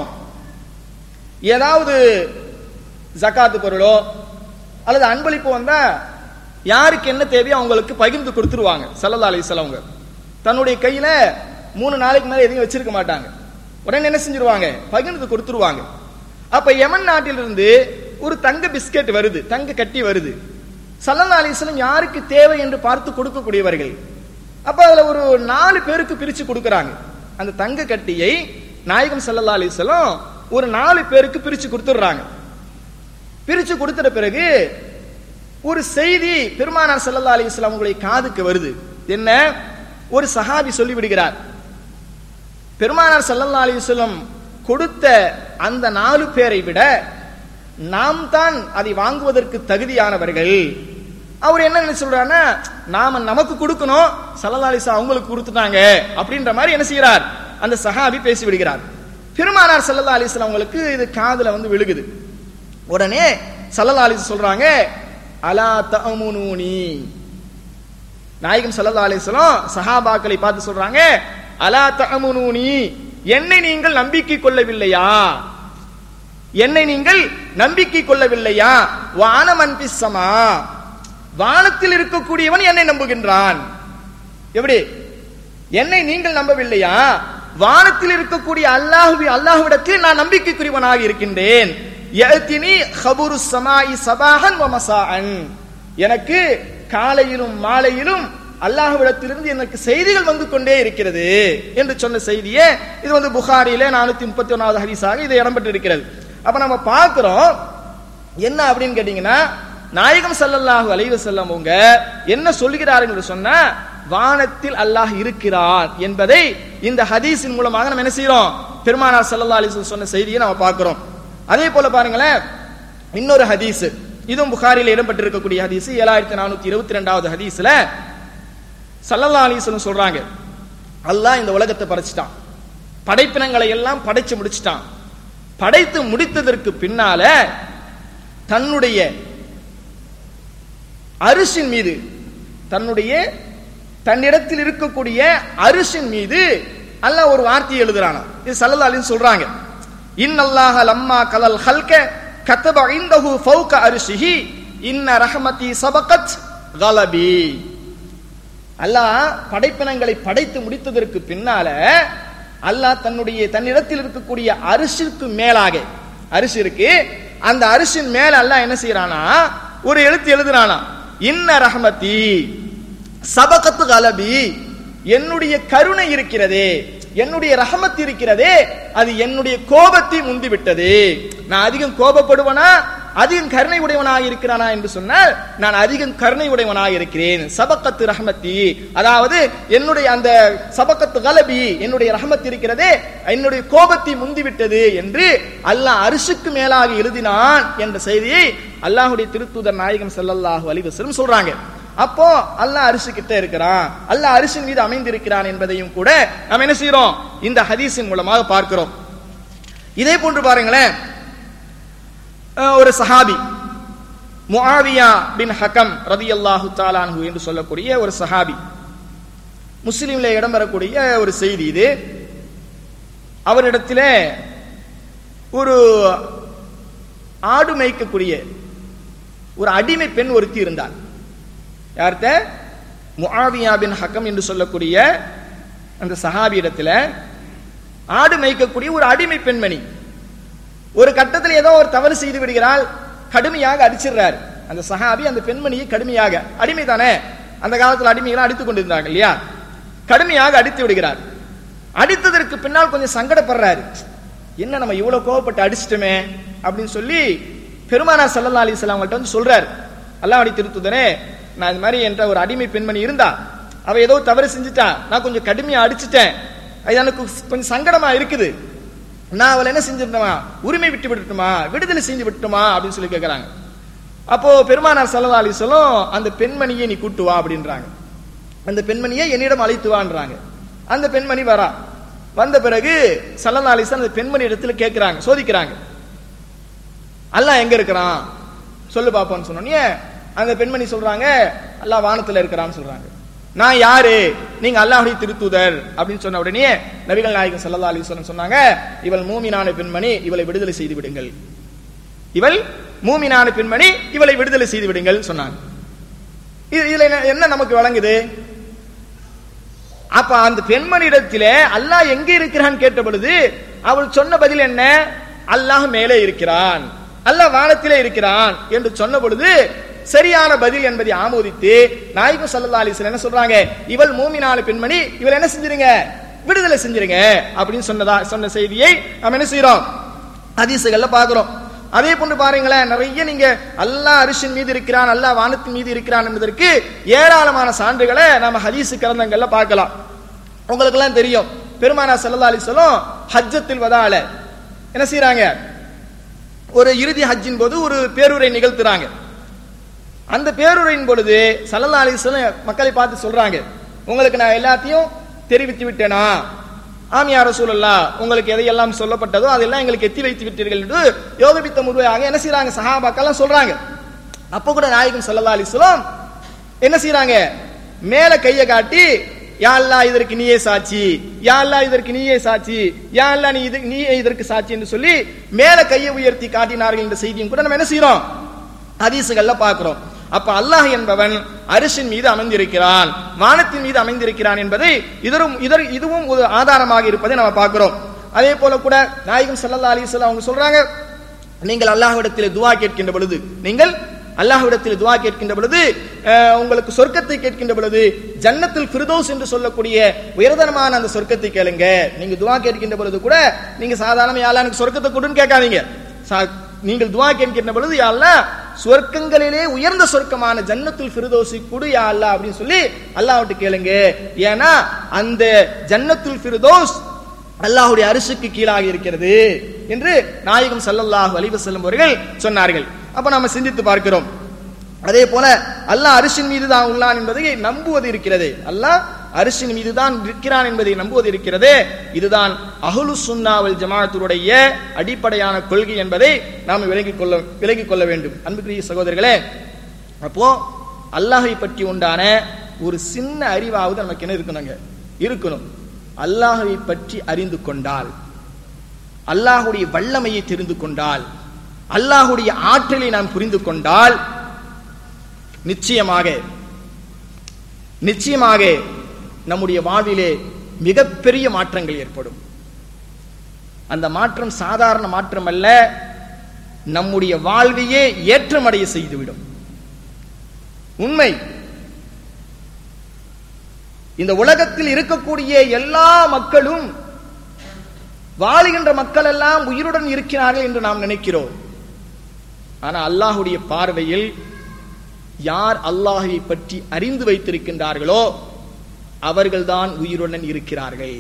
ஏதாவது ஜகாத்து பொருளோ அல்லது அன்பளிப்பு வந்தா யாருக்கு என்ன தேவையோ அவங்களுக்கு பகிர்ந்து கொடுத்துருவாங்க. ஸல்லல்லாஹு அலைஹி வஸல்லம் அவங்க தன்னுடைய கையில 3 நாளைக்கு மேல எதையும் வச்சிருக்க மாட்டாங்க, உடனே என்ன செஞ்சிருவாங்க, பகிர்ந்து கொடுத்துருவாங்க. அப்ப யமன் நாட்டிலிருந்து ஒரு தங்க பிஸ்கட் வருது, தங்க கட்டி வருது. ஸல்லல்லாஹு அலைஹி வஸல்லம் யாருக்கு தேவை என்று பார்த்து கொடுக்கக்கூடியவர்கள். அப்ப அதுல ஒரு 4 பேருக்கு பிரிச்சு கொடுக்கறாங்க. அந்த தங்க கட்டியை நாயகம் ஸல்லல்லாஹு அலைஹி வஸல்லம் ஒரு 4 பேருக்கு பிரிச்சு கொடுத்துறாங்க. பிரிச்சு கொடுத்த பிறகு ஒரு செய்தி பெருமானார் ஸல்லல்லாஹு அலைஹி வஸல்லம் உங்களுடைய காதுக்கு வருது. என்ன? ஒரு சஹாபி சொல்லி விடுகிறார், பெருமானார் ஸல்லல்லாஹு அலைஹி வஸல்லம் கொடுத்த அந்த 4 பேரை விட நாம் தான் அதை வாங்குவதற்கு தகுதியானவர்கள். அவர் என்ன சொல்றாருன்னா, நாம நமக்கு கொடுக்கணும், ஸல்லல்லாஹு அலைஹி வஸல்லம் அவங்களுக்கு கொடுத்துட்டாங்க அப்படின்ற மாதிரி என்ன செய்யறார், அந்த சஹாபி பேசி விடுகிறார். பெருமானார் ஸல்லல்லாஹு அலைஹி வஸல்லம் அவங்களுக்கு இது காதுல விழுகுது. உடனே ஸல்லல்லாஹு அலைஹி வஸல்லம் சொல்றாங்க, அலா தஅமுனூனி. நாயகம் ஸல்லல்லாஹு அலைஹி வஸல்லம் சஹாபாக்களை பார்த்து சொல்றாங்க, அலா தஅமுனூனி, என்னை நீங்கள் நம்பிக்கை கொள்ளவில்லையா, என்னை நீங்கள் நம்பிக்கை கொள்ளவில்லையா? வான மன் ஃபிஸ் ஸமா, வானத்தில் இருக்கக்கூடியவன் என்னை நம்புகின்றான். எப்படி? என்னை நீங்கள் நம்பவில்லையா? வானத்தில் இருக்கக்கூடிய அல்லாஹ்விடத்தில் நான் நம்பிக்கைக்குரியவனாக இருக்கின்றேன். யஅதினி கபுரு ஸமாஇ ஸபாஹன் வ மஸாஅன், எனக்கு காலையிலும் மாலையிலும் அல்லாஹ்விடத்திலிருந்து எனக்கு செய்திகள் வந்து கொண்டே இருக்கிறது என்று சொன்ன செய்தியே இது புகாரியிலே 431வது ஹதீஸாக இது இடம்பெற்றிருக்கிறது. அப்ப நம்ம பார்க்கிறோம் என்ன அப்படின்னு கேட்டீங்கன்னா, நாயகம் ஸல்லல்லாஹு அலைஹி வஸல்லம் அவங்க என்ன சொல்கிறார்கள் என்று சொன்னா, வானத்தில் அல்லாஹ் இருக்கிறான் என்பதை இந்த ஹதீஸின் மூலமாக நம்ம என்ன செய்யறோம், பெருமானார் ஸல்லல்லாஹு அலைஹி வஸல்லம் சொன்ன செய்தியை நம்ம பார்க்கிறோம். அதே போல பாருங்களேன், இன்னொரு ஹதீஸ், இதுவும் புகாரியில் இடம்பெற்றிருக்கக்கூடிய ஹதீஸ், 7422வது ஹதீஸ்ல ஸல்லல்லாஹு அலைஹி வஸல்லம் சொல்றாங்க, அல்லாஹ் இந்த உலகத்தை படைச்சிட்டான், படைப்பினங்களை எல்லாம் படைச்சு முடிச்சிட்டான். படைத்து முடித்ததற்கு பின்னால தன்னுடைய அரிசின் மீது, தன்னிடத்தில் இருக்கக்கூடிய அரிசின் மீது அல்லாஹ் ஒரு வார்த்தையை எழுதுறானா. இது ஸல்லல்லாஹு அலைஹி சொல்றாங்க. இன்னல்லாஹ லம்மா கலல் ஹல்க கதப இன்தஹு ஃபௌக அர்ஷிஹி இன்ன ரஹமதி சபகத் கலபி. அல்லாஹ் படைப்பினங்களை படைத்து முடித்ததற்கு பின்னால அல்லாஹ் தன்னிடத்தில் இருக்கக்கூடிய அரிசிக்கு மேலாக, அரிசி இருக்கு, அந்த அரிசின் மேல அல்லாஹ் என்ன செய்யறானா, ஒரு எழுத்து எழுதுறானா. இன்ன ரஹமதி சபகத் கலபி, என்னுடைய கருணை இருக்கிறதே, என்னுடைய ரஹமத் இருக்கிறதே, அது என்னுடைய கோபத்தை முந்தி விட்டது. நான் அதிகம் கோபப்படுவனா, அதிகம் கருணை உடையவனாக இருக்கிறானா என்று சொன்னால் நான் அதிகம் கருணை உடையவனாக இருக்கிறேன். சபகத் ரஹமத்தி, அதாவது என்னுடைய அந்த சபகத் கலபி, என்னுடைய ரஹமத் இருக்கிறதே, என்னுடைய கோபத்தை முந்திவிட்டது என்று அல்லாஹ் அரிசுக்கு மேலாக எழுதினான் என்ற செய்தியை அல்லாஹ்வுடைய திருத்தூதர் நாயகம் ஸல்லல்லாஹு அலைஹி வஸல்லம் சொல்றாங்க. அப்போ அல்லாஹ் அரிசி கிட்ட இருக்கிறான், அல்லாஹ் அரிசின் மீது அமைந்திருக்கிறான் என்பதையும் கூட நாம் என்ன செய்யறோம், இந்த ஹதீஸின் மூலமாக பார்க்கிறோம். இதே போன்று பாருங்களேன், ஒரு சஹாபி முஆவியா பின் ஹகம் ரலியல்லாஹு தஆலா அன்ஹு என்று சொல்லக்கூடிய ஒரு சஹாபி, முஸ்லிம்ல இடம்பெறக்கூடிய ஒரு செய்தி இது. அவரிடத்திலே ஒரு ஆடு மேய்க்கக்கூடிய ஒரு அடிமை பெண் ஒருத்தி இருந்தார். யார்கிட்ட? முஆவியா பின் ஹகம் என்று சொல்லக்கூடிய அந்த சஹாபி இடத்துல ஆடு மேய்க்கக்கூடிய ஒரு அடிமை பெண்மணி. ஒரு கட்டத்தில் ஏதோ ஒரு தவறு செய்து விடுகிறாள், கடுமையாக அடிச்சிடுறாரு அந்த சஹாபி அந்த பெண்மணியை. கடுமையாக, அடிமை தானே, அந்த காலத்தில் அடிமைகளை அடித்துக் கொண்டிருந்தாங்க இல்லையா, கடுமையாக அடித்து விடுகிறார். அடித்ததற்கு பின்னால் கொஞ்சம் சங்கடப்படுறாரு, என்ன நம்ம இவ்வளவு கோவப்பட்டு அடிச்சிட்டோமே அப்படின்னு சொல்லி பெருமானார் ஸல்லல்லாஹு அலைஹி வஸல்லம் அவங்கள்ட்ட வந்து சொல்றாரு, அல்லாஹ்வுடைய திருத்தூதரே, நான் இந்த மாதிரி என்ற ஒரு அடிமை பெண்மணி இருந்தா, அவ ஏதோ தவறு செஞ்சுட்டா, நான் கொஞ்சம் கடுமையா அடிச்சுட்டேன், அது எனக்கு கொஞ்சம் சங்கடமா இருக்குது, நான் அவளை என்ன செஞ்சிருந்தமா, உரிமை விட்டு விட்டுட்டுமா, விடுதலை செஞ்சு விட்டுமா அப்படின்னு சொல்லி கேட்கிறாங்க. அப்போ பெருமானார் ஸல்லல்லாஹு அலைஹி வஸல்லம் அந்த பெண்மணியை நீ கூட்டு வா அப்படின்றாங்க, அந்த பெண்மணியை என்னிடம் அழைத்து வான்றாங்க. அந்த பெண்மணி வரா. வந்த பிறகு ஸல்லல்லாஹு அலைஹி வஸல்லம் அந்த பெண்மணி இடத்துல கேட்கிறாங்க, சோதிக்கிறாங்க, அல்லாஹ் எங்க இருக்கிறான் சொல்லு பாப்போன்னு சொன்னோன்னே அந்த பெண்மணி சொல்றாங்க, அல்லாஹ் வானத்துல இருக்கிறான்னு சொல்றாங்க. நான் யாரு, நீங்க அல்லாஹ்வுடைய திருத்தூதர் அப்படின்னு சொன்ன உடனே நபிகள் நாயகம் ஸல்லல்லாஹு அலைஹி வஸல்லம் சொன்னாங்க, இவள் மூமினான பெண்மணி, இவளை விடுதலை செய்து விடுங்கள், இவள் மூமினான பெண்மணி, இவளை விடுதலை செய்து விடுங்கள் சொன்னாங்க. இதுல என்ன நமக்கு வழங்குது? அப்ப அந்த பெண்மணியிடத்திலே அல்லாஹ் எங்க இருக்கிறான் கேட்ட பொழுது அவள் சொன்ன பதில் என்ன? அல்லாஹ் மேலே இருக்கிறான், அல்லாஹ் வானத்திலே இருக்கிறான் என்று சொன்ன பொழுது சரியான பதில் என்பதை ஆமோதித்து நாயகம் ஸல்லல்லாஹு அலைஹி வஸல்லம் என்ன சொல்றாங்க, இவள் மூமினான பெண்மணி, இவள் என்ன செஞ்சிருங்க, விடுதலை செஞ்சிருங்க அப்படின்னு சொன்ன செய்தியை நாம் என்ன செய்யறோம், ஹதீஸ்கள்ல பார்க்கிறோம். அதே போன்று பாருங்களேன், நிறைய நீங்க அல்லாஹ் அரிசின் மீது இருக்கிறான், அல்லாஹ் வானத்தின் மீது இருக்கிறான் என்பதற்கு ஏராளமான சான்றுகளை நாம ஹதீஸ் கிரந்தங்கள்ல பார்க்கலாம். உங்களுக்கு எல்லாம் தெரியும், பெருமானார் ஸல்லல்லாஹு அலைஹி வஸல்லம் ஹஜ்ஜத்துல் வதால என்ன செய்யறாங்க, ஒரு இறுதி ஹஜ்ஜின் போது ஒரு பேருரை நிகழ்த்துறாங்க. அந்த பேருரையின் பொழுது ஸல்லல்லாஹு அலைஹி வஸல்லம் மக்களை பார்த்து சொல்றாங்க, உங்களுக்கு நான் எல்லாத்தையும் தெரிவித்து விட்டேனா? ஆம் யா ரசூலல்லாஹ், உங்களுக்கு எதையெல்லாம் சொல்லப்பட்டதோ அதெல்லாம் எங்களுக்கு எத்தி வைத்து விட்டீர்கள் என்று யோகபித்த முறையாக என்ன செய்யறாங்க, சஹாபாக்கள் சொல்றாங்க. அப்ப கூட நாயகம் ஸல்லல்லாஹு அலைஹி வஸல்லம் என்ன செய்யறாங்க, மேல கையை காட்டி யா அல்லாஹ் இதற்கு நீயே சாட்சி, யா அல்லாஹ் இதற்கு நீயே சாட்சி, யா அல்லாஹ் நீயே இதற்கு சாட்சி என்று சொல்லி மேல கையை உயர்த்தி காட்டினார்கள் என்ற செய்தியும் கூட நம்ம என்ன செய்யறோம், ஹதீஸ்கள்ல பார்க்கிறோம். அப்ப அல்லாஹ் என்பவன் அரிசின் மீது அமைந்திருக்கிறான், வானத்தின் மீது அமைந்திருக்கிறான் என்பதை இதுவும் ஒரு ஆதாரமாக இருப்பதை நம்ம பார்க்கிறோம். அதே போல கூட நாயகம் ஸல்லல்லாஹு அலைஹி வஸல்லம் அவங்க சொல்றாங்க, நீங்கள் அல்லாஹ்விடத்தில் துஆ கேட்கின்ற பொழுது, நீங்கள் அல்லாஹ்விடத்தில் துஆ கேட்கின்ற பொழுது, உங்களுக்கு சொர்க்கத்தை கேட்கின்ற பொழுது ஜன்னத்துல் ஃபிர்தௌஸ் என்று சொல்லக்கூடிய உயர்தரமான அந்த சொர்க்கத்தை கேளுங்க. நீங்க துஆ கேட்கின்ற பொழுது கூட நீங்க சாதாரண யா அல்லாஹ் எனக்கு சொர்க்கத்தை கொடுன்னு கேட்காதீங்க. நீங்கள் துஆ கேட்கின்ற பொழுது யா அல்லாஹ் சொர்க்கங்களிலே உயர்ந்த சொர்க்கமான ஜன்னத்துல் ஃபிர்தௌஸை கொடு யா அல்லாஹ் அப்படின்னு சொல்லி அல்லாஹ்விட்டு கேளுங்க. ஏன்னா அந்த ஜன்னத்துல் ஃபிர்தௌஸ் அல்லாஹ்வுடைய அரிசுக்கு கீழாக இருக்கிறது என்று நாயகம் ஸல்லல்லாஹு அலைஹி வஸல்லம் அவர்கள் சொன்னார்கள். அப்ப நாம சிந்தித்து பார்க்கிறோம். அதே போல அல்லாஹ் அரிசின் மீது தான் உள்ளான் என்பதை நம்புவது இருக்கிறது, அல்லாஹ் அரிசின் மீது தான் இருக்கிறான் என்பதை நம்புவது இருக்கிறது. இதுதான் அஹ்லுஸ் சுன்னா வல் ஜமாஅத்துடைய அடிப்படையான கொள்கை என்பதை நாம் விளங்கிக் கொள்ள வேண்டும். அன்புக்குரிய சகோதரர்களே, அப்போ அல்லாஹை பற்றி உண்டான ஒரு சின்ன அறிவாவது நமக்கு என்ன இருக்கணும். அல்லாஹை பற்றி அறிந்து கொண்டால், அல்லாஹுடைய வல்லமையை தெரிந்து கொண்டால், அல்லாஹுடைய ஆற்றலை நாம் புரிந்து கொண்டால் நிச்சயமாக நம்முடைய வாழ்விலே மிகப்பெரிய மாற்றங்கள் ஏற்படும். அந்த மாற்றம் சாதாரண மாற்றம் அல்ல, நம்முடைய வாழ்வையே ஏற்றமடைய செய்துவிடும். உண்மை, இந்த உலகத்தில் இருக்கக்கூடிய எல்லா மக்களும், வாழுகின்ற மக்கள் எல்லாம் உயிருடன் இருக்கிறார்கள் என்று நாம் நினைக்கிறோம். ஆனால் அல்லாஹுடைய பார்வையில் யார் அல்லாஹை பற்றி அறிந்து வைத்திருக்கின்றார்களோ அவர்கள்தான் உயிருடன் இருக்கிறார்கள்.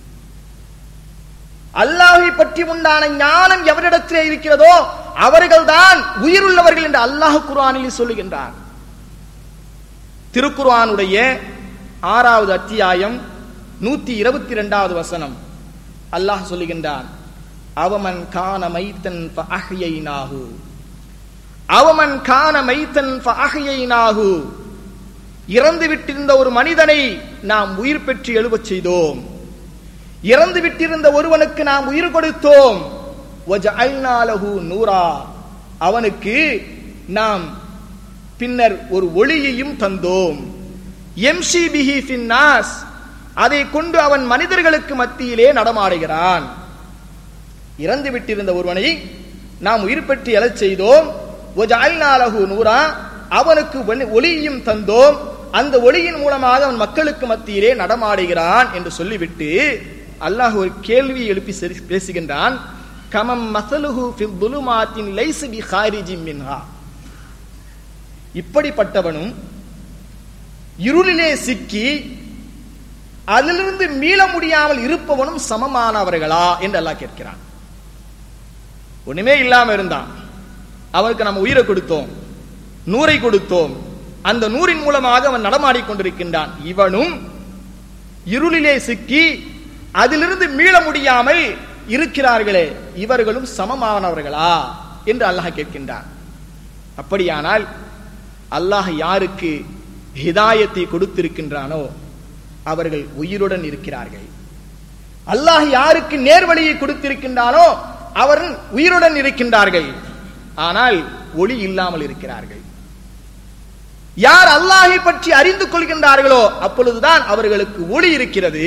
அல்லாஹை பற்றி உண்டான ஞானம் எவரிடத்திலே இருக்கிறதோ அவர்கள்தான் உயிருள்ளவர்கள் என்று அல்லாஹ் குர்ஆனில் சொல்லுகின்றார். திருக்குர்ஆனுடைய 6வது அத்தியாயம் 122வது வசனம் அல்லாஹ் சொல்லுகின்றான், அவமன் கான மைத்தன் ஃபஅஹ்யைனாஹு, அவமன் கான மைத்தன் ஃபஅஹ்யைனாஹு, இறந்து விட்டிருந்த ஒரு மனிதனை நாம் உயிர் பெற்று எழுவச் செய்தோம், இறந்து விட்டிருந்த ஒருவனுக்கு நாம் உயிர் கொடுத்தோம். வஜஅல்னா லஹு நூரா, அவனுக்கு நாம் பின்னர் ஒரு ஒளியையும் தந்தோம். யம்ஷி பிஹி ஃபின்னாஸ், அதை கொண்டு அவன் மனிதர்களுக்கு மத்தியிலே நடமாடுகிறான். இறந்து விட்டிருந்த ஒருவனை நாம் உயிர் பெற்று எழச் செய்தோம். வஜஅல்னா லஹு நூரா, அவனுக்கு ஒளியையும் தந்தோம், அந்த ஒளியின் மூலமாக அவன் மக்களுக்கு மத்தியிலே நடமாடுகிறான் என்று சொல்லிவிட்டு அல்லாஹ் ஒரு கேள்வியை எழுப்பி பேசுகின்றான். கமம் மஸலுஹு ஃபில் ظுலுமாத்தின் லைஸ பிகாரிஜின் மின்ஹா, இப்படிப்பட்டவனும் இருளிலே சிக்கி அதிலிருந்து மீள முடியாமல் இருப்பவனும் சமமானவர்களா என்று அல்லாஹ் கேட்கிறான். ஒண்ணுமே இல்லாம இருந்தான், அவனுக்கு நம்ம உயிரை கொடுத்தோம், நூரை கொடுத்தோம், அந்த நூரின் மூலமாக அவன் நடமாடிக்கொண்டிருக்கின்றான். இவனும் இருளிலே சிக்கி அதிலிருந்து மீள முடியாமல் இருக்கிறார்களே, இவர்களும் சமமானவர்களா என்று அல்லாஹ் கேட்கின்றான். அப்படியானால் அல்லாஹ் யாருக்கு ஹிதாயத்தை கொடுத்திருக்கின்றானோ அவர்கள் உயிருடன் இருக்கிறார்கள். அல்லாஹ் யாருக்கு நேர்வழியை கொடுத்திருக்கின்றானோ அவர்கள் உயிருடன் இருக்கின்றார்கள், ஆனால் ஒளி இல்லாமல் இருக்கிறார்கள். யார் அல்லாஹை பற்றி அறிந்து கொள்கின்றார்களோ அப்பொழுதுதான் அவர்களுக்கு ஒளி இருக்கிறது.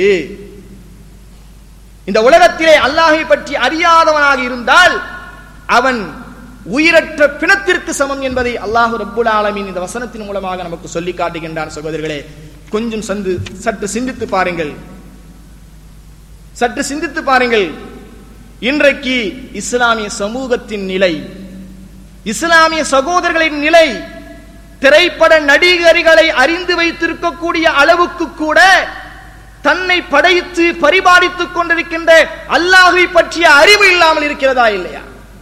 இந்த உலகத்திலே அல்லாஹை பற்றி அறியாதவனாக இருந்தால் அவன் உயிரற்ற பிணத்திற்கு சமம் என்பதை அல்லாஹ் ரப்புல் ஆலமீன் இந்த வசனத்தின் மூலமாக நமக்கு சொல்லி காட்டுகின்றான். சகோதரர்களே, கொஞ்சம் சற்று சிந்தித்து பாருங்கள், சற்று சிந்தித்து பாருங்கள். இன்றைக்கு இஸ்லாமிய சமூகத்தின் நிலை, இஸ்லாமிய சகோதரர்களின் நிலை, திரைப்பட நடிகர்களை அறிந்து வைத்திருக்கக்கூடிய அளவுக்கு கூட தன்னை படைத்து பரிபாலித்துக் கொண்டிருக்கின்ற அல்லாஹை பற்றிய அறிவு இல்லாமல் இருக்கிறதா இல்லையா?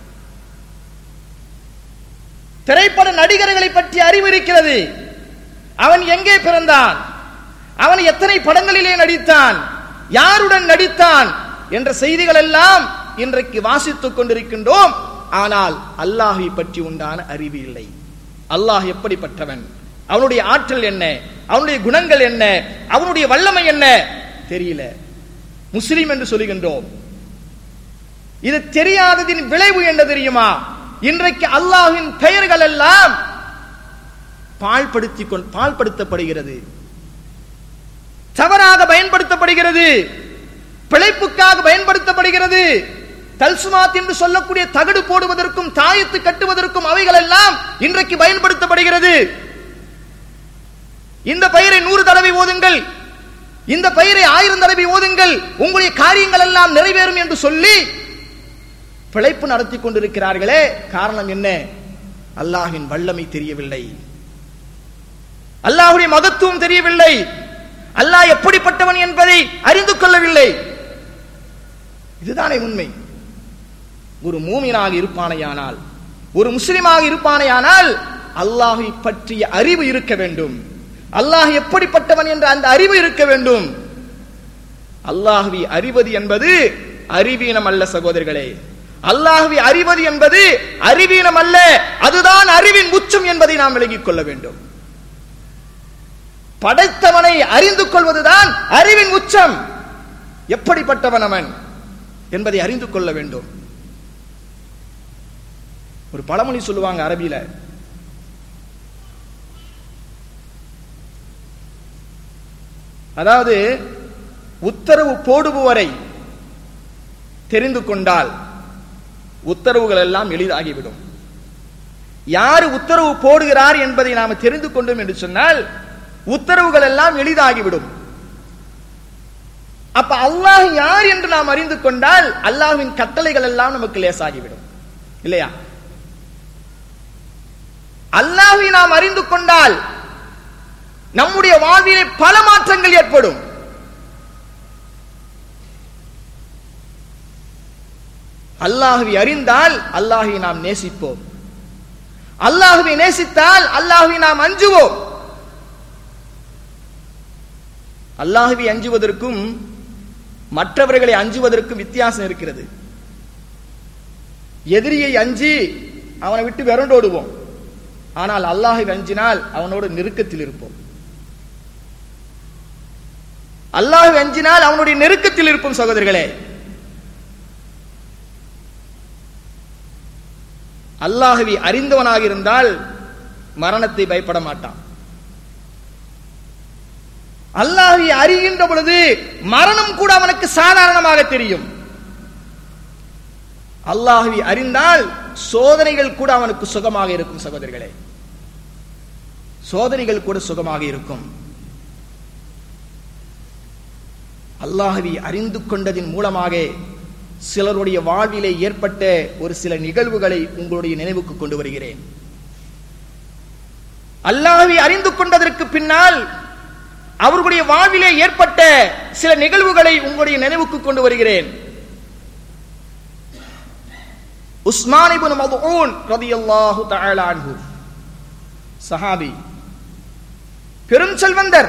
திரைப்பட நடிகர்களை பற்றிய அறிவு இருக்கிறது. அவன் எங்கே பிறந்தான், அவன் எத்தனை படங்களிலே நடித்தான், யாருடன் நடித்தான் என்ற செய்திகள் எல்லாம் இன்றைக்கு வாசித்துக் கொண்டிருக்கின்றோம். ஆனால் அல்லாஹை பற்றி உண்டான அறிவு இல்லை. அல்லாஹ் எப்படிப்பட்டவன், அவனுடைய ஆற்றல் என்ன, அவனுடைய குணங்கள் என்ன, அவனுடைய வல்லமை என்ன தெரியல. முஸ்லிம் என்று சொல்லுகின்றோம். இது தெரியாததின் விளைவு என்ன தெரியுமா? இன்றைக்கு அல்லாஹ்வின் பெயர்கள் எல்லாம் பாழ்படுத்தப்படுகிறது, தவறாக பயன்படுத்தப்படுகிறது, பிழைப்புக்காக பயன்படுத்தப்படுகிறது. தல்சுமாத் என்று சொல்லக்கூடிய தகடு போடுவதற்கும் தாயத்து கட்டுவதற்கும் அவைகள் எல்லாம் இன்றைக்கு பயன்படுத்தப்படுகிறது. இந்த பெயரை 100 தடவை ஓதுங்கள், இந்த பெயரை 1000 தடவை ஓதுங்கள், உங்களுடைய காரியங்கள் எல்லாம் நிறைவேறும் என்று சொல்லி பிழைப்பு நடத்தி கொண்டிருக்கிறார்களே. காரணம் என்ன? அல்லாஹ்வின் வல்லமை தெரியவில்லை, அல்லாஹ்வுடைய மகத்துவம் தெரியவில்லை, அல்லாஹ் எப்படிப்பட்டவன் என்பதை அறிந்து கொள்ளவில்லை. இதுதானே உண்மை. ஒரு மூமினாக இருப்பானையானால், ஒரு முஸ்லிமாக இருப்பானையானால் அல்லாஹை பற்றிய அறிவு இருக்க வேண்டும், அல்லாஹ் எப்படிப்பட்டவன் என்ற அந்த அறிவு இருக்க வேண்டும். அல்லாஹ்வை அறிவது என்பது அறிவீனம் அல்ல சகோதரர்களே, அல்லாஹ்வை அறிவது என்பது அறிவீனம் அல்ல, அதுதான் அறிவின் உச்சம் என்பதை நாம் விளங்கிக் கொள்ள வேண்டும். படைத்தவனை அறிந்து கொள்வதுதான் அறிவின் உச்சம். எப்படிப்பட்டவன் அவன் என்பதை அறிந்து கொள்ள வேண்டும். ஒரு பழமொழி சொல்லுவாங்க அரபியில, அதாவது உத்தரவு போடுபவரை தெரிந்து கொண்டால் உத்தரவுகள் எல்லாம் எளிதாகிவிடும். யாரு உத்தரவு போடுகிறார் என்பதை நாம் தெரிந்து கொண்டோம் என்று சொன்னால் உத்தரவுகள் எல்லாம் எளிதாகிவிடும். அப்ப அல்லாஹ் யார் என்று நாம் அறிந்து கொண்டால் அல்லாஹ்வின் கட்டளைகள் எல்லாம் நமக்கு லேசாகிவிடும், இல்லையா? அல்லாஹ்வை நாம் அறிந்து கொண்டால் நம்முடைய வாழ்விலே பல மாற்றங்கள் ஏற்படும். அல்லாஹ்வை அறிந்தால் அல்லாஹ்வை நாம் நேசிப்போம். அல்லாஹ்வை நேசித்தால் அல்லாஹ்வை நாம் அஞ்சுவோம். அல்லாஹ்வை அஞ்சுவதற்கும் மற்றவர்களை அஞ்சுவதற்கும் வித்தியாசம் இருக்கிறது. எதிரியை அஞ்சி அவனை விட்டு விரண்டோடுவோம். ஆனால் அல்லாஹ்வை அஞ்சினால் அவனோடு நெருக்கத்தில் இருப்போம். அல்லாஹ்வை அஞ்சினால் அவனுடைய நெருக்கத்தில் இருப்போம். சகோதரர்களே, அல்லாஹ்வை அறிந்தவனாக இருந்தால் மரணத்தை பயப்பட மாட்டான். அல்லாஹ்வை அறிகின்ற பொழுது மரணம் கூட அவனுக்கு சாதாரணமாக தெரியும். அல்லாஹ்வை அறிந்தால் சோதனைகள் கூட அவனுக்கு சுகமாக இருக்கும். சகோதரர்களே, சோதனைகள் கூட சுகமாக இருக்கும். அல்லாஹ்வை அறிந்து கொண்டதின் மூலமாக சிலருடைய வாழ்விலே ஏற்பட்ட ஒரு சில நிகழ்வுகளை உங்களுடைய நினைவுக்கு கொண்டு வருகிறேன். அல்லாஹ்வை அறிந்து கொண்டதற்கு பின்னால் அவர்களுடைய வாழ்விலே ஏற்பட்ட சில நிகழ்வுகளை உங்களுடைய நினைவுக்கு கொண்டு வருகிறேன். உஸ்மான் இப்னு மத்ஊன் ரலியல்லாஹு தஆலா அன்ஹு, சஹாபி, பெரும் செல்வந்தர்,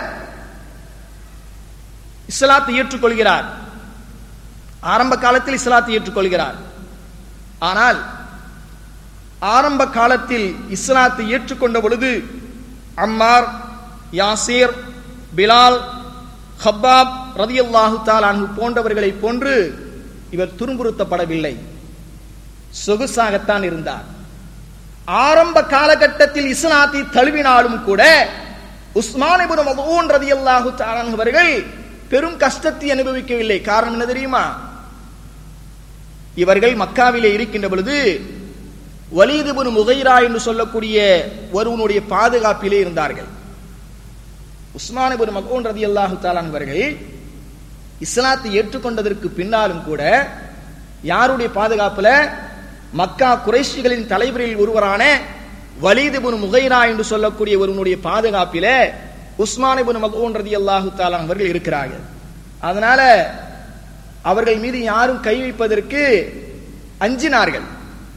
இஸ்லாத்தை ஏற்றுக்கொள்கிறார். ஆரம்ப காலத்தில் இஸ்லாத்தை ஏற்றுக்கொள்கிறார். ஆனால் ஆரம்ப காலத்தில் இஸ்லாத்தை ஏற்றுக்கொண்ட பொழுது அம்மார், யாசீர், பிலால், ஹப்பாப் ரலியல்லாஹு தஆலா அன்ஹு போன்றவர்களை போன்று இவர் துன்புறுத்தப்படவில்லை. சொகுசாகத்தான் இருந்தார். ஆரம்ப காலகட்டத்தில் இஸ்லாத்தை தழுவினாலும் கூட உஸ்மான் இப்னு மத்ஊன் ரலியல்லாஹு தஆலா அன்ஹு அவர்கள் பெரும் கஷ்டத்தை அனுபவிக்கவில்லை. காரணம் என்ன தெரியுமா? இவர்கள் மக்காவிலே இருக்கின்ற பொழுது வலீத் இப்னு முகைரா என்று சொல்லக்கூடிய ஒருவனுடைய பாதுகாப்பிலே இருந்தார்கள். உஸ்மான் இப்னு மத்ஊன் ரலியல்லாஹு தஆலா அவர்கள் இஸ்லாத்தை ஏற்றுக்கொண்டதற்கு பின்னாலும் கூட யாருடைய பாதுகாப்புல? மக்கா குறைஷிகளின் தலைவரில் ஒருவரான வலீத் இப்னு முகைரா என்று சொல்லக்கூடிய ஒருவனுடைய பாதுகாப்பிலே உஸ்மான் இப்னு மத்ஊன் ரலியல்லாஹு தஆலா அவர்கள் இருக்கிறார்கள். அதனால அவர்கள் மீது யாரும் கை வைப்பதற்கு அஞ்சினார்கள்.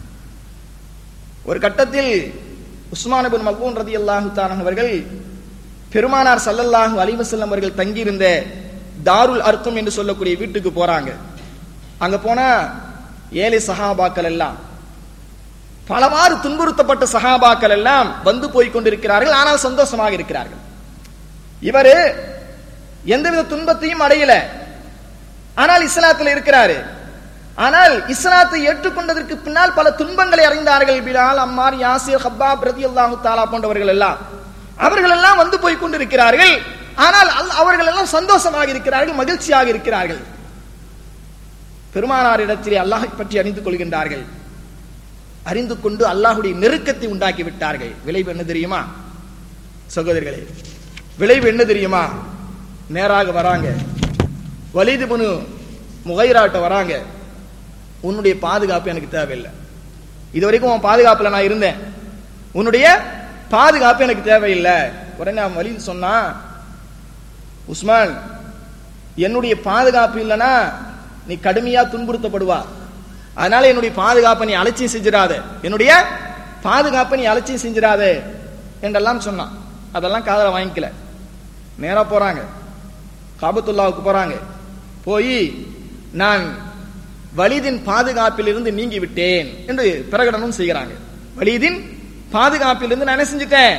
ஒரு கட்டத்தில் உஸ்மான் இப்னு மத்ஊன் ரலியல்லாஹு தஆலா அவர்கள் பெருமானார் ஸல்லல்லாஹு அலைஹி வஸல்லம் அவர்கள் தங்கியிருந்த தாருல் அர்கம் என்று சொல்லக்கூடிய வீட்டுக்கு போறாங்க. அங்க போனா ஏழை சஹாபாக்கள் எல்லாம், பலவாறு துன்புறுத்தப்பட்ட சஹாபாக்கள் எல்லாம் வந்து போய் கொண்டிருக்கிறார்கள். ஆனால் சந்தோஷமாக இருக்கிறார்கள். இவரு எந்தவித துன்பத்தையும் அடையல, ஆனால் இஸ்லாத்தில் இருக்கிறாரு. ஆனால் இஸ்லாத்தை ஏற்றுக்கொண்டதற்கு பின்னால் பல துன்பங்களை அடைந்தார்கள். பிலால், அம்மார், யாசீர், ஹப்பாப் ரலியல்லாஹு தஆலா போன்றவர்கள் எல்லாம், அவர்கள் எல்லாம் வந்து போய் கொண்டிருக்கிறார்கள். ஆனால் அவர்கள் எல்லாம் சந்தோஷமாக இருக்கிறார்கள், மகிழ்ச்சியாக இருக்கிறார்கள். பெருமானார் இடத்திலே அல்லாஹை பற்றி அறிந்து கொள்கின்றார்கள். அறிந்து கொண்டு அல்லாஹுடைய நெருக்கத்தை உண்டாக்கி விட்டார்கள். விளைவு என்ன தெரியுமா சகோதரர்களே? விளைவு என்ன தெரியுமா? நேராக வராங்க, வலீத் இப்னு முகைராட்ட வராங்க. உன்னுடைய பாதுகாப்பு எனக்கு தேவையில்லை, இதுவரைக்கும் உன் பாதுகாப்புல நான் இருந்தேன், உன்னுடைய பாதுகாப்பு எனக்கு தேவையில்லை. உடனே அவன் வலீத் சொன்னா, உஸ்மான், என்னுடைய பாதுகாப்பு இல்லைன்னா நீ கடுமையா துன்புறுத்தப்படுவா, அதனால என்னுடைய பாதுகாப்பை நீ அலட்சியம் செஞ்சிடாத, என்னுடைய பாதுகாப்பை நீ அலட்சியம் செஞ்சிடாத என்றெல்லாம் சொன்னான். அதெல்லாம் காதல வாங்கிக்கல. நேரா போறாங்க, காபத்துல்லாவுக்கு போறாங்க. போய் நான் வலீதின் பாதுகாப்பில் இருந்து நீங்கி விட்டேன் என்று பிரகடனம் செய்கிறாங்க. வலீதின் பாதுகாப்பில் இருந்து நான் என்ன செஞ்சுட்டேன்?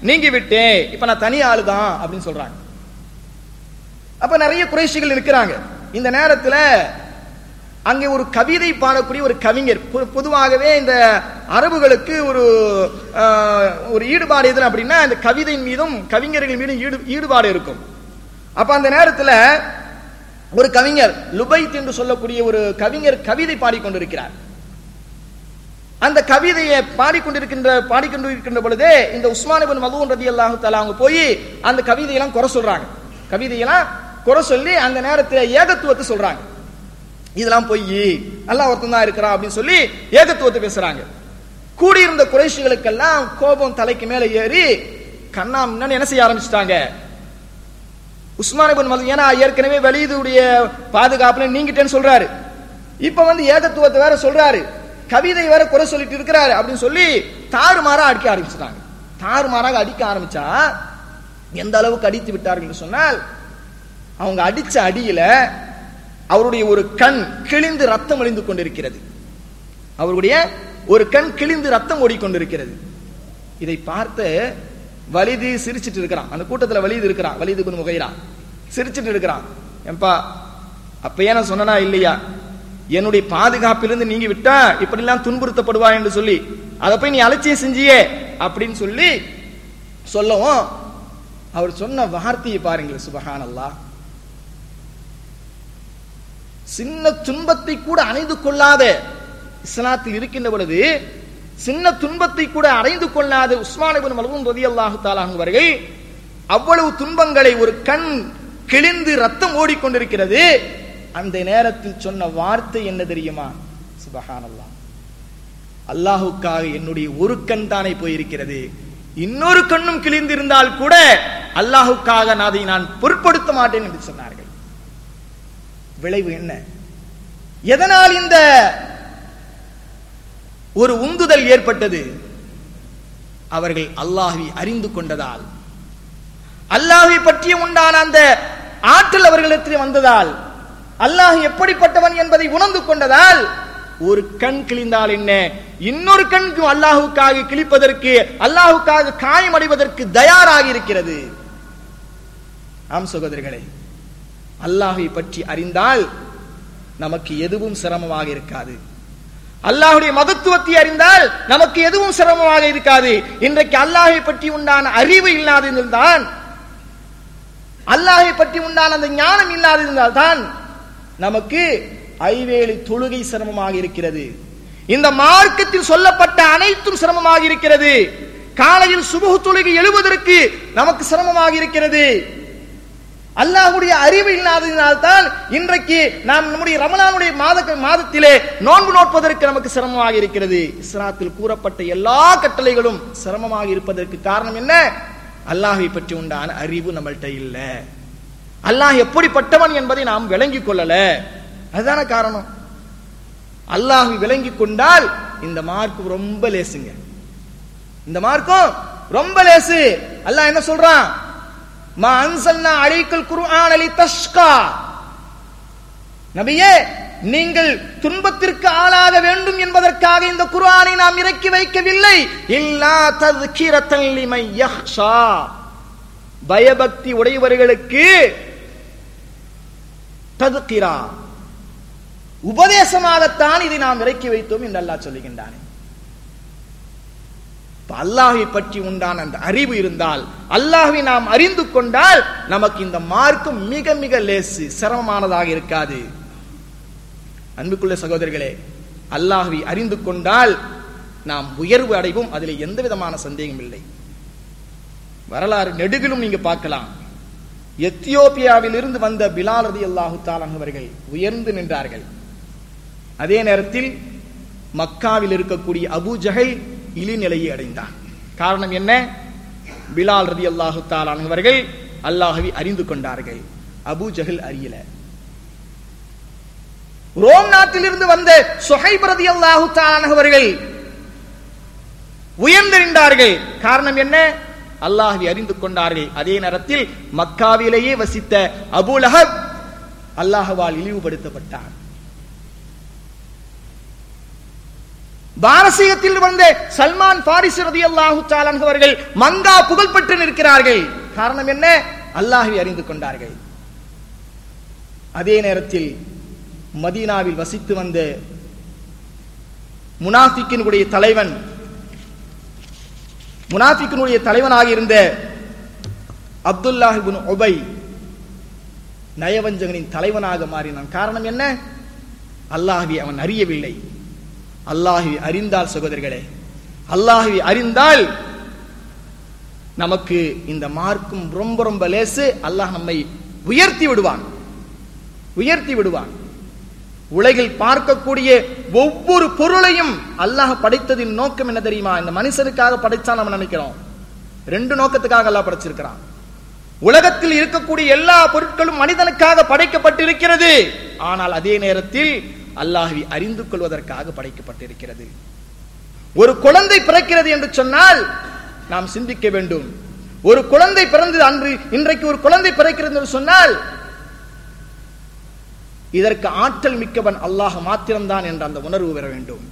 நீங்கி விட்டேன், இப்ப நான் தனி ஆளு தான் அப்படின்னு சொல்றாங்க. அப்ப நிறைய குறைஷிகள் இருக்கிறாங்க. இந்த நேரத்துல அங்கே ஒரு கவிதை பாடக்கூடிய ஒரு கவிஞர், பொதுவாகவே இந்த அரபுகளுக்கு ஒரு ஈடுபாடு எது அப்படின்னா இந்த கவிதையின் மீதும் கவிஞர்கள் மீதும் ஈடுபாடு இருக்கும். அப்ப அந்த நேரத்துல ஒரு கவிஞர் லுபைத் என்று சொல்லக்கூடிய ஒரு கவிஞர் கவிதை பாடிக்கொண்டிருக்கிறார். அந்த கவிதையை பாடிக்கொண்டிருக்கின்ற பொழுதே இந்த உஸ்மான் இப்னு மதூன் ரலியல்லாஹு தஆலா அவங்க போய் அந்த கவிதையெல்லாம் குறை சொல்றாங்க. கவிதையெல்லாம் குறை சொல்லி அந்த நேரத்தில் ஏகத்துவத்தை சொல்றாங்க. இதெல்லாம் பொய், அல்லாஹ் ஒருத்தன் தான் இருக்கிறான் அப்படின்னு சொல்லி ஏகத்துவத்தை பேசுறாங்க. கூடியிருந்த குறைஷிகளுக்கெல்லாம் கோபம் தலைக்கு மேல ஏறி கண்ணாமண்ணு என்ன செய்ய ஆரம்பிச்சிட்டாங்க. உஸ்மான் இப்னு மதூன் ஏன்னா ஏற்கனவே வலீதுடைய பாதுகாப்புல நீங்கிட்டேன்னு சொல்றாரு, இப்ப ஏகத்துவத்தை வேற சொல்றாரு, கவிதை வேற குறை சொல்லிட்டு இருக்கிறாரு அப்படின்னு சொல்லி தாறுமாறா அடிக்க ஆரம்பிச்சிட்டாங்க. தாறுமாறாக அடிக்க ஆரம்பிச்சா எந்த அளவுக்கு அடித்து விட்டார்கள் என்று சொன்னால், அவங்க அடிச்ச அடியில அவருடைய ஒரு கண் கிழிந்து ரத்தம் ஒழிந்து கொண்டிருக்கிறது. அவருடைய ஒரு கண் கிழிந்து ரத்தம் ஓடிக்கொண்டிருக்கிறது. இதை பார்த்து வலிது சிரிச்சிட்டு இருக்கிறான். அந்த கூட்டத்தில் வலிது இருக்கிறான், வலிது இப்னு முகைரா சிரிச்சிட்டு இருக்கிறான். ஏன்பா அப்பயே நான் சொன்னா இல்லையா, என்னுடைய பாதுகாப்பிலிருந்து நீங்கி விட்டா இப்படி எல்லாம் துன்புறுத்தப்படுவா என்று சொல்லி அதை போய் நீ அலட்சியம் செஞ்சியே அப்படின்னு சொல்லி சொல்லவும் அவர் சொன்ன வார்த்தையை பாருங்கள், சுபஹானல்லாஹ். சின்ன துன்பத்தை கூட அணைந்து கொள்ளாத இஸ்லாத்தில் இருக்கின்ற பொழுது சின்ன துன்பத்தை கூட அடைந்து கொள்ளாத உஸ்மான் இப்னு மல்ஊன் ரலியல்லாஹு தஆலா அவர்கள் அவ்வளவு துன்பங்களை, ஒரு கண் கிழிந்து ரத்தம் ஓடிக்கொண்டிருக்கிறது, அந்த நேரத்தில் சொன்ன வார்த்தை என்ன தெரியுமா? சுபஹானல்லாஹ், அல்லாஹுக்காக என்னுடைய ஒரு கண் தானே போயிருக்கிறது, இன்னொரு கண்ணும் கிழிந்திருந்தால் கூட அல்லாஹுக்காக அதை நான் பொருட்படுத்த மாட்டேன் என்று சொன்னார்கள். விளைவு என்ன? எதனால் இந்த ஒரு உந்துதல் ஏற்பட்டது? அவர்கள் அல்லாஹ்வை அறிந்து கொண்டதால், அல்லாஹ்வை பற்றி உண்டான அந்த ஆற்றல் அவர்களிடத்தில் வந்ததால், அல்லாஹ் எப்படிப்பட்டவன் என்பதை உணர்ந்து கொண்டதால், ஒரு கண் கிழிந்தால் என்ன, இன்னொரு கண் அல்லாஹுக்காக கிழிப்பதற்கு, அல்லாஹுக்காக காயம் அடைவதற்கு தயாராக இருக்கிறது. ஆம் சகோதரர்களே, அல்லாஹை பற்றி அறிந்தால் நமக்கு எதுவும் சிரமமாக இருக்காது. அல்லாஹுடைய மகத்துவத்தை அறிந்தால் நமக்கு எதுவும் சிரமமாக இருக்காது. இன்றைக்கு அல்லாஹை பற்றி உண்டான அறிவு இல்லாதிருந்தால், அல்லாஹை பற்றி உண்டான அந்த ஞானம் இல்லாதிருந்தால் தான் நமக்கு ஐவேளை தொழுகை சிரமமாக இருக்கிறது. இந்த மார்க்கத்தில் சொல்லப்பட்ட அனைத்தும் சிரமமாக இருக்கிறது. காலையில் சுபஹ் தொழுகை எழுவதற்கு நமக்கு சிரமமாக இருக்கிறது. அல்லாஹ்வுடைய அறிவு இல்லாததினால் தான் இன்றைக்கு நாம் நம்முடைய ரமலானுடைய மாதத்திலே நோன்பு நோட்பதற்கு நமக்கு சிரமமாக இருக்கிறது. இஸ்லாத்தில் கூறப்பட்ட எல்லா கட்டளைகளும் சிரமமாக இருப்பதற்கு காரணம் என்ன? அல்லாஹை பற்றி உண்டான அறிவு நம்மள்கிட்ட இல்ல, அல்லாஹ் எப்படிப்பட்டவன் என்பதை நாம் விளங்கிக் கொள்ளல. அதுதான காரணம். அல்லாஹ் விளங்கி கொண்டால் இந்த மார்க்கம் ரொம்ப லேசுங்க. இந்த மார்க்கம் ரொம்ப லேசு. அல்லாஹ் என்ன சொல்றான்? மா அன்சல்னா அலைக்கல் குர்ஆன லிதஷ்கா. நபியே, நீங்கள் துன்பத்திற்கு ஆளாக வேண்டும் என்பதற்காக இந்த குர்ஆனை நாம் இறக்கி வைக்கவில்லை. இல்லா தذ்கிரத்தன் லிமன் யக்ஷா. பயபக்தி உடையவர்களுக்கு தذ்கிரா, உபதேசமாகத்தான் இதை நாம் இறக்கி வைத்தோம் என்று அல்லாஹ் சொல்லுகின்றான். அல்லாஹை பற்றி உண்டான அந்த அறிவு இருந்தால், அல்லாஹ்வை நாம் அறிந்து கொண்டால் நமக்கு இந்த மார்க்கம் மிக மிக லேசு, சிரமமானதாக இருக்காது. அன்புக்குள்ள சகோதரர்களே, அல்லாஹ்வை அறிந்து கொண்டால் நாம் உயர்வு அடைவோம், அதில் எந்த விதமான சந்தேகம் இல்லை. வரலாறு நெடுகிலும் நீங்க பார்க்கலாம். எத்தியோப்பியாவில் இருந்து வந்த பிலால் ரலியல்லாஹு தஆலா அவர்கள் உயர்ந்து நின்றார்கள். அதே நேரத்தில் மக்காவில் இருக்கக்கூடிய அபூ ஜஹல் இழிநிலையை அடைந்தான். காரணம் என்ன? பிலால் ரலியல்லாஹு தஆலா அவர்கள் அல்லாஹ்வை அறிந்து கொண்டார்கள், அபூ ஜஹல் அறியல. ரோம் நாட்டிலிருந்து வந்த சுஹைப் ரலியல்லாஹு தஆலா அவர்கள் உயர்ந்து நின்றார்கள். காரணம் என்ன? அல்லாஹ்வை அறிந்து கொண்டார்கள். அதே நேரத்தில் மக்காவிலேயே வசித்த அபூ லஹப் அல்லாஹ்வால் இழிவுபடுத்தப்பட்டார். பாரசீகத்தில் வந்த சல்மான் பாரிசி ரலியல்லாஹு தஆலா அன்ஹு அவர்கள் மங்கா புகழ் பெற்று நிற்கிறார்கள். காரணம் என்ன? அல்லாஹ்வை அறிந்து கொண்டார்கள். அதே நேரத்தில் மதீனாவில் வசித்து வந்த முனாஃபிக்கினுடைய தலைவனாக இருந்த அப்துல்லாஹ் இப்னு உபை நயவஞ்சகனின் தலைவனாக மாறினான். காரணம் என்ன? அல்லாஹ்வை அவன் அறியவில்லை. அல்லாஹ்வை அறிந்தால் சகோதரர்களே, அல்லாஹ்வை அறிந்தால் நமக்கு இந்த மார்க்கும் ரொம்ப ரொம்ப லேசு. அல்லாஹ் நம்மை உயர்த்தி விடுவான். உலகில் பார்க்கக்கூடிய ஒவ்வொரு பொருளையும் அல்லாஹ் படைத்ததின் நோக்கம் என்ன தெரியுமா? இந்த மனுஷனுக்காக படைச்சா நம்ம நினைக்கிறோம். 2 நோக்கத்துக்காக அல்லாஹ் படைச்சிருக்கிறான். உலகத்தில் இருக்கக்கூடிய எல்லா பொருட்களும் மனிதனுக்காக படைக்கப்பட்டிருக்கிறது. ஆனால் அதே நேரத்தில் அல்லாஹ்வை அறிந்து கொள்வதற்காக படைக்கப்பட்டிருக்கிறது. ஒரு குழந்தை பிறக்கிறது என்று சொன்னால் நாம் சிந்திக்க வேண்டும். ஒரு குழந்தை பிறந்தது இன்றைக்கு ஒரு குழந்தை பிறக்கிறது என்று சொன்னால் இதற்கு ஆற்றல் மிக்கவன் அல்லாஹ் மாத்திரம்தான் என்ற அந்த உணர்வு வர வேண்டும்.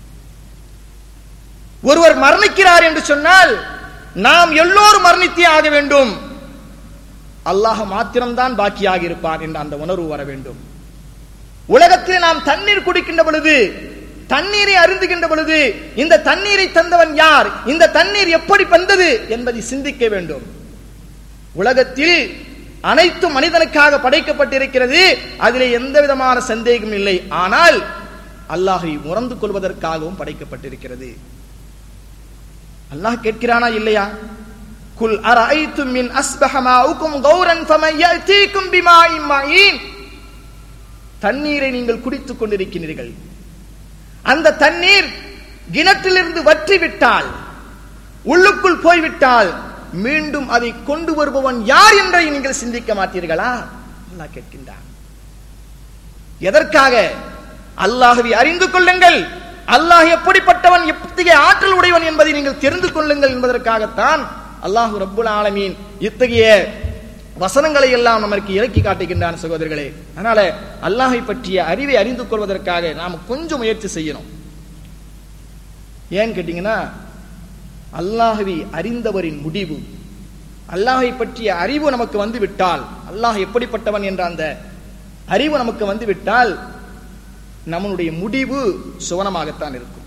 ஒருவர் மரணிக்கிறார் என்று சொன்னால் நாம் எல்லோரும் மரணித்தே ஆக வேண்டும். அல்லாஹ் மாத்திரம்தான் பாக்கியாக இருப்பான் என்ற அந்த உணர்வு வர வேண்டும். உலகத்தில் நாம் தண்ணீர் குடிக்கின்ற பொழுது, தண்ணீரை அருந்துகின்ற பொழுது இந்த தண்ணீரை தந்தவன் யார், இந்த தண்ணீர் எப்படி வந்தது என்பதை சிந்திக்க வேண்டும். உலகத்தில் அனைத்தும் மனிதனுக்காக படைக்கப்பட்டிருக்கிறது, அதிலே எந்த விதமான சந்தேகம் இல்லை. ஆனால் அல்லாஹை உணர்ந்து கொள்வதற்காகவும் படைக்கப்பட்டிருக்கிறது. அல்லாஹ் கேட்கிறானா இல்லையா? குல் அரஐதும் மின் அஸ்பஹ மாஉக்கும் கௌரன் ஃபமன் யஅதீகும் பிமாஇன் மஈன். தண்ணீரை நீங்கள் குடித்துக் கொண்டிருக்கிறீர்கள். அந்த தண்ணீர் கிணற்றிலிருந்து வற்றிவிட்டால், உள்ளுக்குள் போய்விட்டால் மீண்டும் அதை கொண்டு வருபவன் யார் என்பதை நீங்கள் சிந்திக்க மாட்டீர்களா? அல்லாஹ் கேட்கின்றான். எதற்காக? அல்லாஹ்வை அறிந்து கொள்ளுங்கள், அல்லாஹ் எப்படிப்பட்டவன், எத்தகைய ஆற்றல் உடையவன் என்பதை நீங்கள் தெரிந்து கொள்ளுங்கள் என்பதற்காகத்தான் அல்லாஹ் ரப்புல் ஆலமீன் இத்தகைய வசனங்களை எல்லாம் நமக்கு இறக்கி காட்டுகின்றான் சகோதரர்களே. அதனால அல்லாஹை பற்றிய அறிவை அறிந்து கொள்வதற்காக நாம் கொஞ்சம் முயற்சி செய்யணும். ஏன்னு கேட்டீங்கன்னா, அல்லாஹ்வை அறிந்தவரின் முடிவு, அல்லாஹை பற்றிய அறிவு நமக்கு வந்து விட்டால், அல்லாஹ் எப்படிப்பட்டவன் என்ற அந்த அறிவு நமக்கு வந்து விட்டால் நம்முடைய முடிவு சுவனமாகத்தான் இருக்கும்.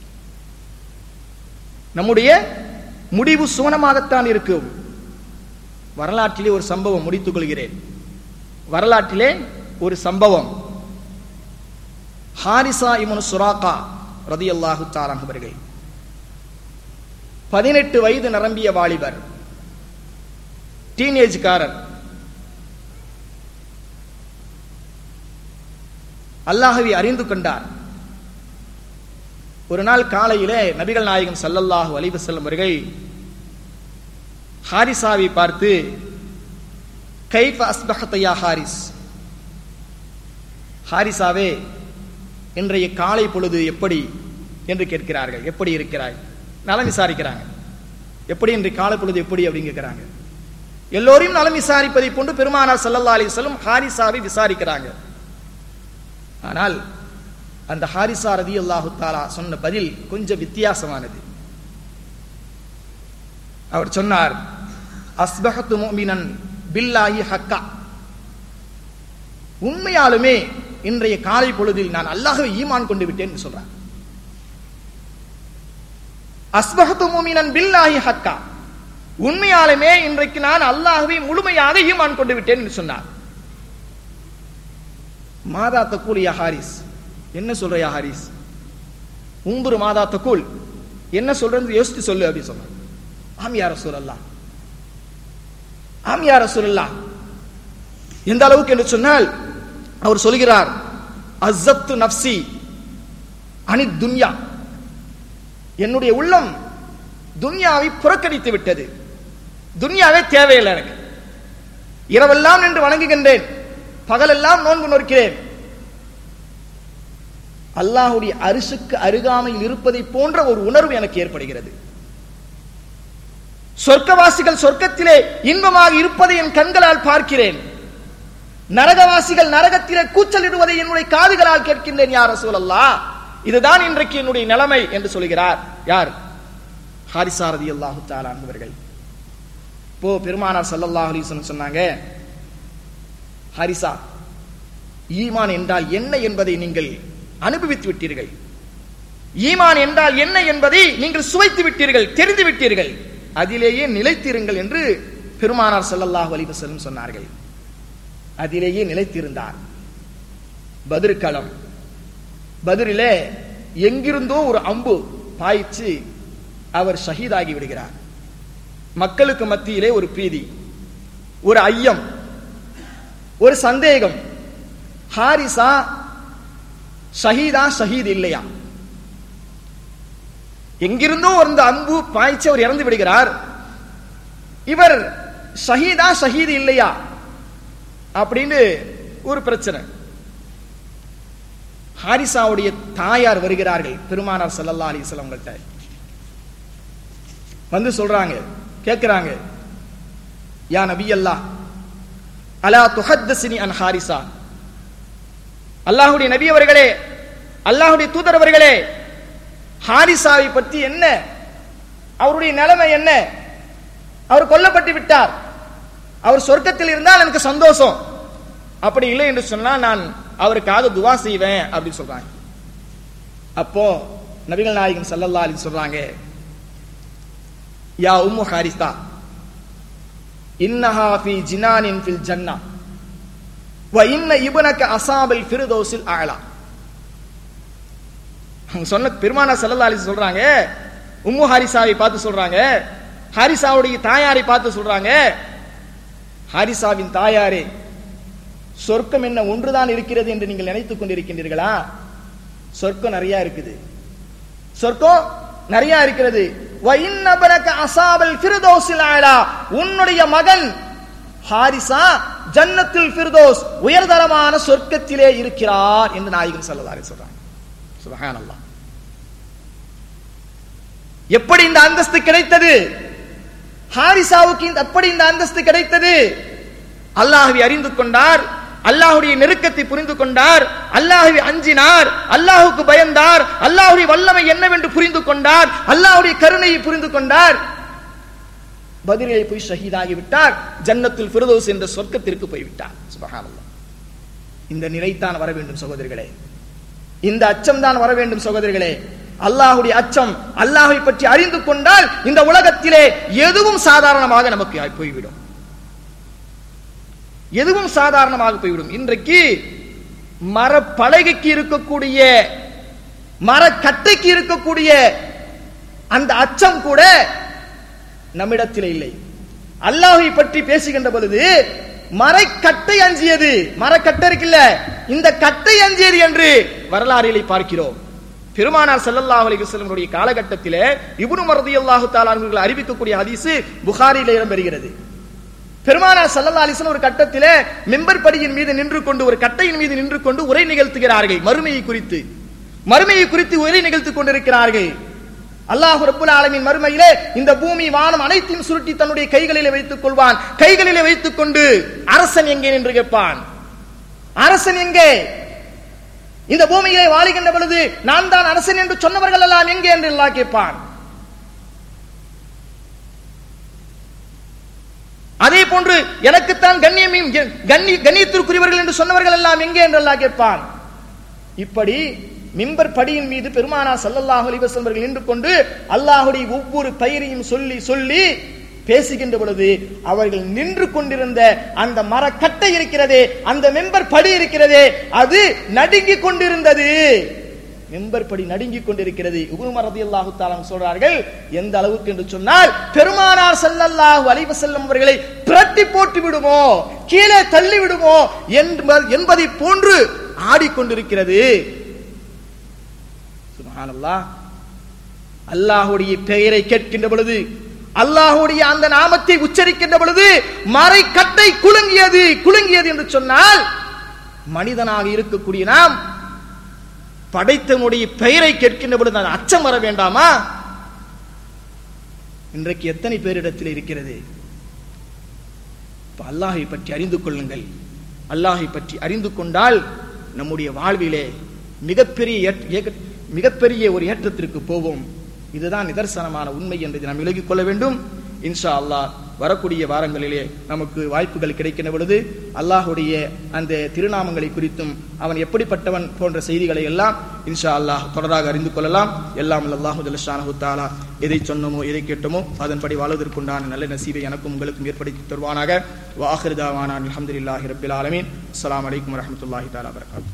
நம்முடைய முடிவு சுவனமாகத்தான் இருக்கும். வரலாற்றிலே ஒரு சம்பவம் முடித்துக் கொள்கிறேன். வரலாற்றிலே ஒரு சம்பவம். ஹாரிசா இப்னு சுராகா ரலியல்லாஹு தஆலா அவர்கள் 18 வயது நிரம்பிய வாலிபர், டீனேஜ்காரர். அல்லாஹ்வை அறிந்து கொண்டார். ஒரு நாள் காலையிலே நபிகள் நாயகம் ஸல்லல்லாஹு அலைஹி வஸல்லம் அவர்கள் ஹாரிசாவை பார்த்து, கைஃப அஸ்பஹத யா ஹாரிஸ், ஹாரிசாவே இன்றைய காலை பொழுது எப்படி என்று கேட்கிறார்கள். எப்படி இருக்கிறாய்? நலம் விசாரிக்கிறாங்க. எப்படி இன்றைய காலை பொழுது எப்படி அப்படின்னு கேட்கிறாங்க. எல்லோரையும் நலம் விசாரிப்பதை போன்று பெருமானார் ஸல்லல்லாஹு அலைஹி வஸல்லம் ஹாரிசாவை விசாரிக்கிறாங்க. ஆனால் அந்த ஹாரிசா ரலியல்லாஹு தஆலா சொன்ன பதில் கொஞ்சம் வித்தியாசமானது. அவர் சொன்னார், அஸ்பஹத்து முஃமினன் பில்லாஹி ஹக்கா, உண்மையாலுமே இன்றைய காலை பொழுதில் நான் அல்லாஹ்வை ஈமான் கொண்டு விட்டேன் என்று சொல்றார். அஸ்பஹத்து முஃமினன் பில்லாஹி ஹக்கா, உண்மையாலுமே இன்றைக்கு நான் அல்லாஹ்வை முழுமையாக ஈமான் கொண்டு விட்டேன் என்று சொன்னார். மாதா தக்கூல் யா ஹாரிஸ், என்ன சொல்ற யா ஹாரிஸ்? உம்புரு மாதா தக்கூல், என்ன சொல்றது யோசித்து சொல்லு அப்படி சொன்னார். ஆம் யா ரசூலல்லாஹ், ஆம் யா ரசூலல்லாஹ். எந்த அளவுக்கு என்று சொன்னால் அவர் சொல்கிறார், அஸ்ஸத்து நஃப்ஸி அனி துன்யா, என்னுடைய உள்ளம் துன்யாவை புறக்கணித்து விட்டது. துன்யாவே தேவையில்லை எனக்கு. இரவெல்லாம் நின்று வணங்குகின்றேன், பகலெல்லாம் நோன்பு நோக்கிறேன். அல்லாஹ்வுடைய அரிசுக்கு அருகாமையில் இருப்பதை போன்ற ஒரு உணர்வு எனக்கு ஏற்படுகிறது. சொர்க்கவாசிகள் சொர்க்கத்திலே இன்பமாக இருப்பதை என் கண்களால் பார்க்கிறேன். நரகவாசிகள் நரகத்திலே கூச்சலிடுவதை என்னுடைய காதுகளால் கேட்கின்றேன். யா ரசூலல்லாஹ், இதுதான் இன்றைக்கு என்னுடைய நிலைமை என்று சொல்கிறார். யார்? ஹாரிஸா ரலியல்லாஹு தஆலா அவர்கள். இப்போ பெருமானார் ஸல்லல்லாஹு அலைஹி வஸல்லம் சொன்னாங்க, ஹாரிஸா, ஈமான் என்றால் என்ன என்பதை நீங்கள் அனுபவித்து விட்டீர்கள், ஈமான் என்றால் என்ன என்பதை நீங்கள் சுவைத்து விட்டீர்கள், தெரிந்து விட்டீர்கள், அதிலேயே நிலைத்திருங்கள் என்று பெருமானார் ஸல்லல்லாஹு அலைஹி வஸல்லம் சொன்னார்கள். அதிலேயே நிலைத்திருந்தார். பத்ர் களம், பத்ரிலே எங்கிருந்தோ ஒரு அம்பு பாய்ச்சி அவர் ஷஹீதாகி விடுகிறார். மக்களுக்கு மத்தியிலே ஒரு பிரீதி, ஒரு ஐயம், ஒரு சந்தேகம், ஹாரிஸா ஷஹீதா ஷஹீத் இல்லையா? எங்கிருந்தோ ஒரு அம்பு பாய்ச்சி அவர் இறந்து விடுகிறார். இவர் ஷஹீதா ஷஹீத் இல்லையா அப்படின்னு ஒரு பிரச்சனை. ஹாரிஸாவுடைய தாயார் வருகிறார்கள் பெருமானார் ஸல்லல்லாஹு அலைஹி வஸல்லம் கிட்ட வந்து சொல்றாங்க, கேட்கிறாங்க, யா நபி அல்லாஹ், அலா துஹத்தஸினி அன் ஹாரிஸா, அல்லாஹ்வுடைய நபி அவர்களே, அல்லாஹ்வுடைய தூதர் அவர்களே, ஹாரிஸாவை பற்றி என்ன, அவருடைய நிலைமை என்ன? அவர் கொல்லப்பட்டு விட்டார், அவர் சொர்க்கத்தில் இருந்தால் எனக்கு சந்தோஷம், அப்படி இல்லை என்று சொன்னால் நான் அவருக்காக துவா செய்வேன் அப்படின்னு சொல்றாங்க. அப்போ நபிகள் நாயகம் ஸல்லல்லாஹு அலைஹி சொல்றாங்க, யா உம்மு ஹாரிஸா, இன்னஹா ஃபீ ஜினானின் ஃபில் ஜன்னah வ இன்ன இப்னக அஸாபல் ஃபிர்தௌஸில் அலா. சொன்ன பெருமானார் ஸல்லல்லாஹு அலைஹி சொல்றாங்க, உம்மு ஹாரிஸாவை பார்த்து சொல்றாங்க, ஹாரிஸாவுடைய தாயாரை பார்த்து சொல்றாங்க, ஹாரிஸாவின் தாயாரே, சொர்க்கம் என்ன ஒன்றுதான் இருக்கிறது என்று நீங்கள் நினைத்துக் கொண்டிருக்கின்றீர்களா? சொர்க்கம் நிறைய இருக்குது, சொர்க்கம் நிறைய இருக்கிறது. வ இன்ன இப்னக அஸாபல் ஃபிர்தௌஸில் அலா, உன்னுடைய மகன் ஹாரிஸா ஜன்னத்துல் ஃபிர்தௌஸ் உயர்தரமான சொர்க்கத்திலே இருக்கிறார் என்று நாயகம் ஸல்லல்லாஹு அலைஹி சொல்றாங்க. சுப்ஹானல்லாஹ். எப்படி இந்த அந்தஸ்து கிடைத்தது? ஹாரிஸாவுக்கு எப்படி இந்த அந்தஸ்து கிடைத்தது? அல்லாஹ்வை அறிந்து கொண்டார், அல்லாஹ்வுடைய நெருக்கத்தை புரிந்து கொண்டார், அல்லாஹ்வை அஞ்சினார், அல்லாஹ்வுக்கு பயந்தார், அல்லாஹ்வுடைய வல்லமை என்னவென்று புரிந்து கொண்டார், அல்லாஹ்வுடைய கருணையை புரிந்து கொண்டார். பத்ரிலே போய் ஷஹீதாகி விட்டார், ஜன்னத்துல் ஃபிர்தௌஸ் என்ற சொர்க்கத்திற்கு போய்விட்டார். சுப்ஹானல்லாஹ். இந்த நிலைத்தான் வர வேண்டும் சகோதரர்களே, இந்த அச்சம் தான் வர வேண்டும் சகோதரர்களே. அல்லாஹ்வுடைய அச்சம், அல்லாஹ்வை பற்றி அறிந்து கொண்டால் இந்த உலகத்திலே எதுவும் சாதாரணமாக நமக்கு போய்விடும், எதுவும் சாதாரணமாக போய்விடும். இன்றைக்கு மரப்பலகைக்கு இருக்கக்கூடிய, மரக்கட்டைக்கு இருக்கக்கூடிய அந்த அச்சம் கூட நம்மிடத்தில் இல்லை. அல்லாஹ்வை பற்றி பேசுகின்ற பொழுது மரக்கட்டை அஞ்சியது, மரக்கட்டை இருக்குல்ல, இந்த கட்டை அஞ்சியது என்று வரலாறிலே பார்க்கிறோம். பெருமானார் ஸல்லல்லாஹு அலைஹி வஸல்லம் காலகட்டத்திலே இப்னு உமர் ரலியல்லாஹு தஆலா அவர்கள் அறிவிக்கக்கூடிய ஹதீஸ் புகாரியிலே இடம்பெறுகிறது. பெருமானார் ஸல்லல்லாஹு அலைஹி வஸல்லம் ஒரு கட்டத்திலே மிம்பர் படியின் மீது நின்று கொண்டு, ஒரு கட்டையின் மீது நின்று கொண்டு உரை நிகழ்த்துகிறார்கள். மறுமையை குறித்து, மறுமையை குறித்து உரை நிகழ்த்திக் கொண்டிருக்கிறார்கள். அல்லாஹ் ரப்புல் ஆலமீன் மறுமையிலே இந்த பூமி வானம் அனைத்தையும் சுருட்டி தன்னுடைய கைகளிலே வைத்துக் கொள்வான். கைகளிலே வைத்துக் கொண்டு அரசன் எங்கே என்று கேட்பான். அரசன் எங்கே? இந்த பூமியிலே வாழுகின்ற பொழுது நான் தான் அரசன் என்று சொன்னவர்கள் எல்லாம் எங்கே என்று அல்லாஹ் கேட்பான். அதே போன்று எனக்குத்தான் கண்ணியத்திற்குரியவர்கள் என்று சொன்னவர்கள் எல்லாம் எங்கே என்று அல்லாஹ் கேட்பான். இப்படி மிம்பர் படியின் மீது பெருமானார் ஸல்லல்லாஹு அலைஹி வஸல்லம் அவர்கள் நின்று கொண்டு அல்லாஹ்வுடைய ஒவ்வொரு பெயரையும் சொல்லி சொல்லி பேசுகின்ற பொழுது அவர்கள் நின்று கொண்டிருந்த அந்த மரக்கட்டை இருக்கிறதே, அந்த மிம்பர் படி இருக்கிறதே, அது நடுங்கிக் கொண்டிருந்தது. மிம்பர் படி நடுங்கிக் கொண்டிருக்கிறது. இப்னு உமர் ரலியல்லாஹு தஆலா சொல்றார்கள், எந்த அளவுக்கு என்று சொன்னால் பெருமானார் ஸல்லல்லாஹு அலைஹி வஸல்லம் அவர்களை பிரட்டி போட்டு விடுமோ, கீழே தள்ளி விடுமோ என்பதை போன்று ஆடிக்கொண்டிருக்கிறது. சுப்ஹானல்லாஹ். அல்லாஹ்வுடைய பெயரை கேட்கின்ற பொழுது, அல்லாஹ்வுடைய அந்த நாமத்தை உச்சரிக்கின்ற பொழுது மரக்கட்டை குலுங்கியது. குலுங்கியது என்று சொன்னால் மனிதனாக இருக்கக்கூடிய நாம் படைத்தவனுடைய பெயரை கேட்கின்ற பொழுது அந்த அச்சம் வர வேண்டாமா? இன்றைக்கு எத்தனை பேரிடத்தில் இருக்கிறது? அல்லாஹை பற்றி அறிந்து கொள்ளுங்கள். அல்லாஹை பற்றி அறிந்து கொண்டால் நம்முடைய வாழ்விலே மிகப்பெரிய மிகப்பெரிய ஒரு ஏற்றத்திற்கு போவோம். இதுதான் நிதர்சனமான உண்மை என்பதை நாம் விலகிக் கொள்ள வேண்டும். இன்ஷா அல்லாஹ் வரக்கூடிய வாரங்களிலே நமக்கு வாய்ப்புகள் கிடைக்கின்ற பொழுது அல்லாஹுடைய அந்த திருநாமங்களை குறித்தும் அவன் எப்படிப்பட்டவன் போன்ற செய்திகளை எல்லாம் இன்ஷா அல்லாஹ் தொடராக அறிந்து கொள்ளலாம். எல்லாம் அல்லாஹு ஜல்ல ஷானஹு தஆலா எதை சொன்னோமோ எதை கேட்டோமோ அதன்படி வாழ்வதற்குண்டான நல்ல நசீபை எனக்கும் உங்களுக்கும் ஏற்படுத்தி தருவானாக. வ ஆகிரு தாவானா அல்ஹம்துலில்லாஹி ரப்பில் ஆலமீன். அஸ்ஸலாமு அலைக்கும் வரஹ்மத்துல்லாஹி தஆலா வபரகாத்துஹு.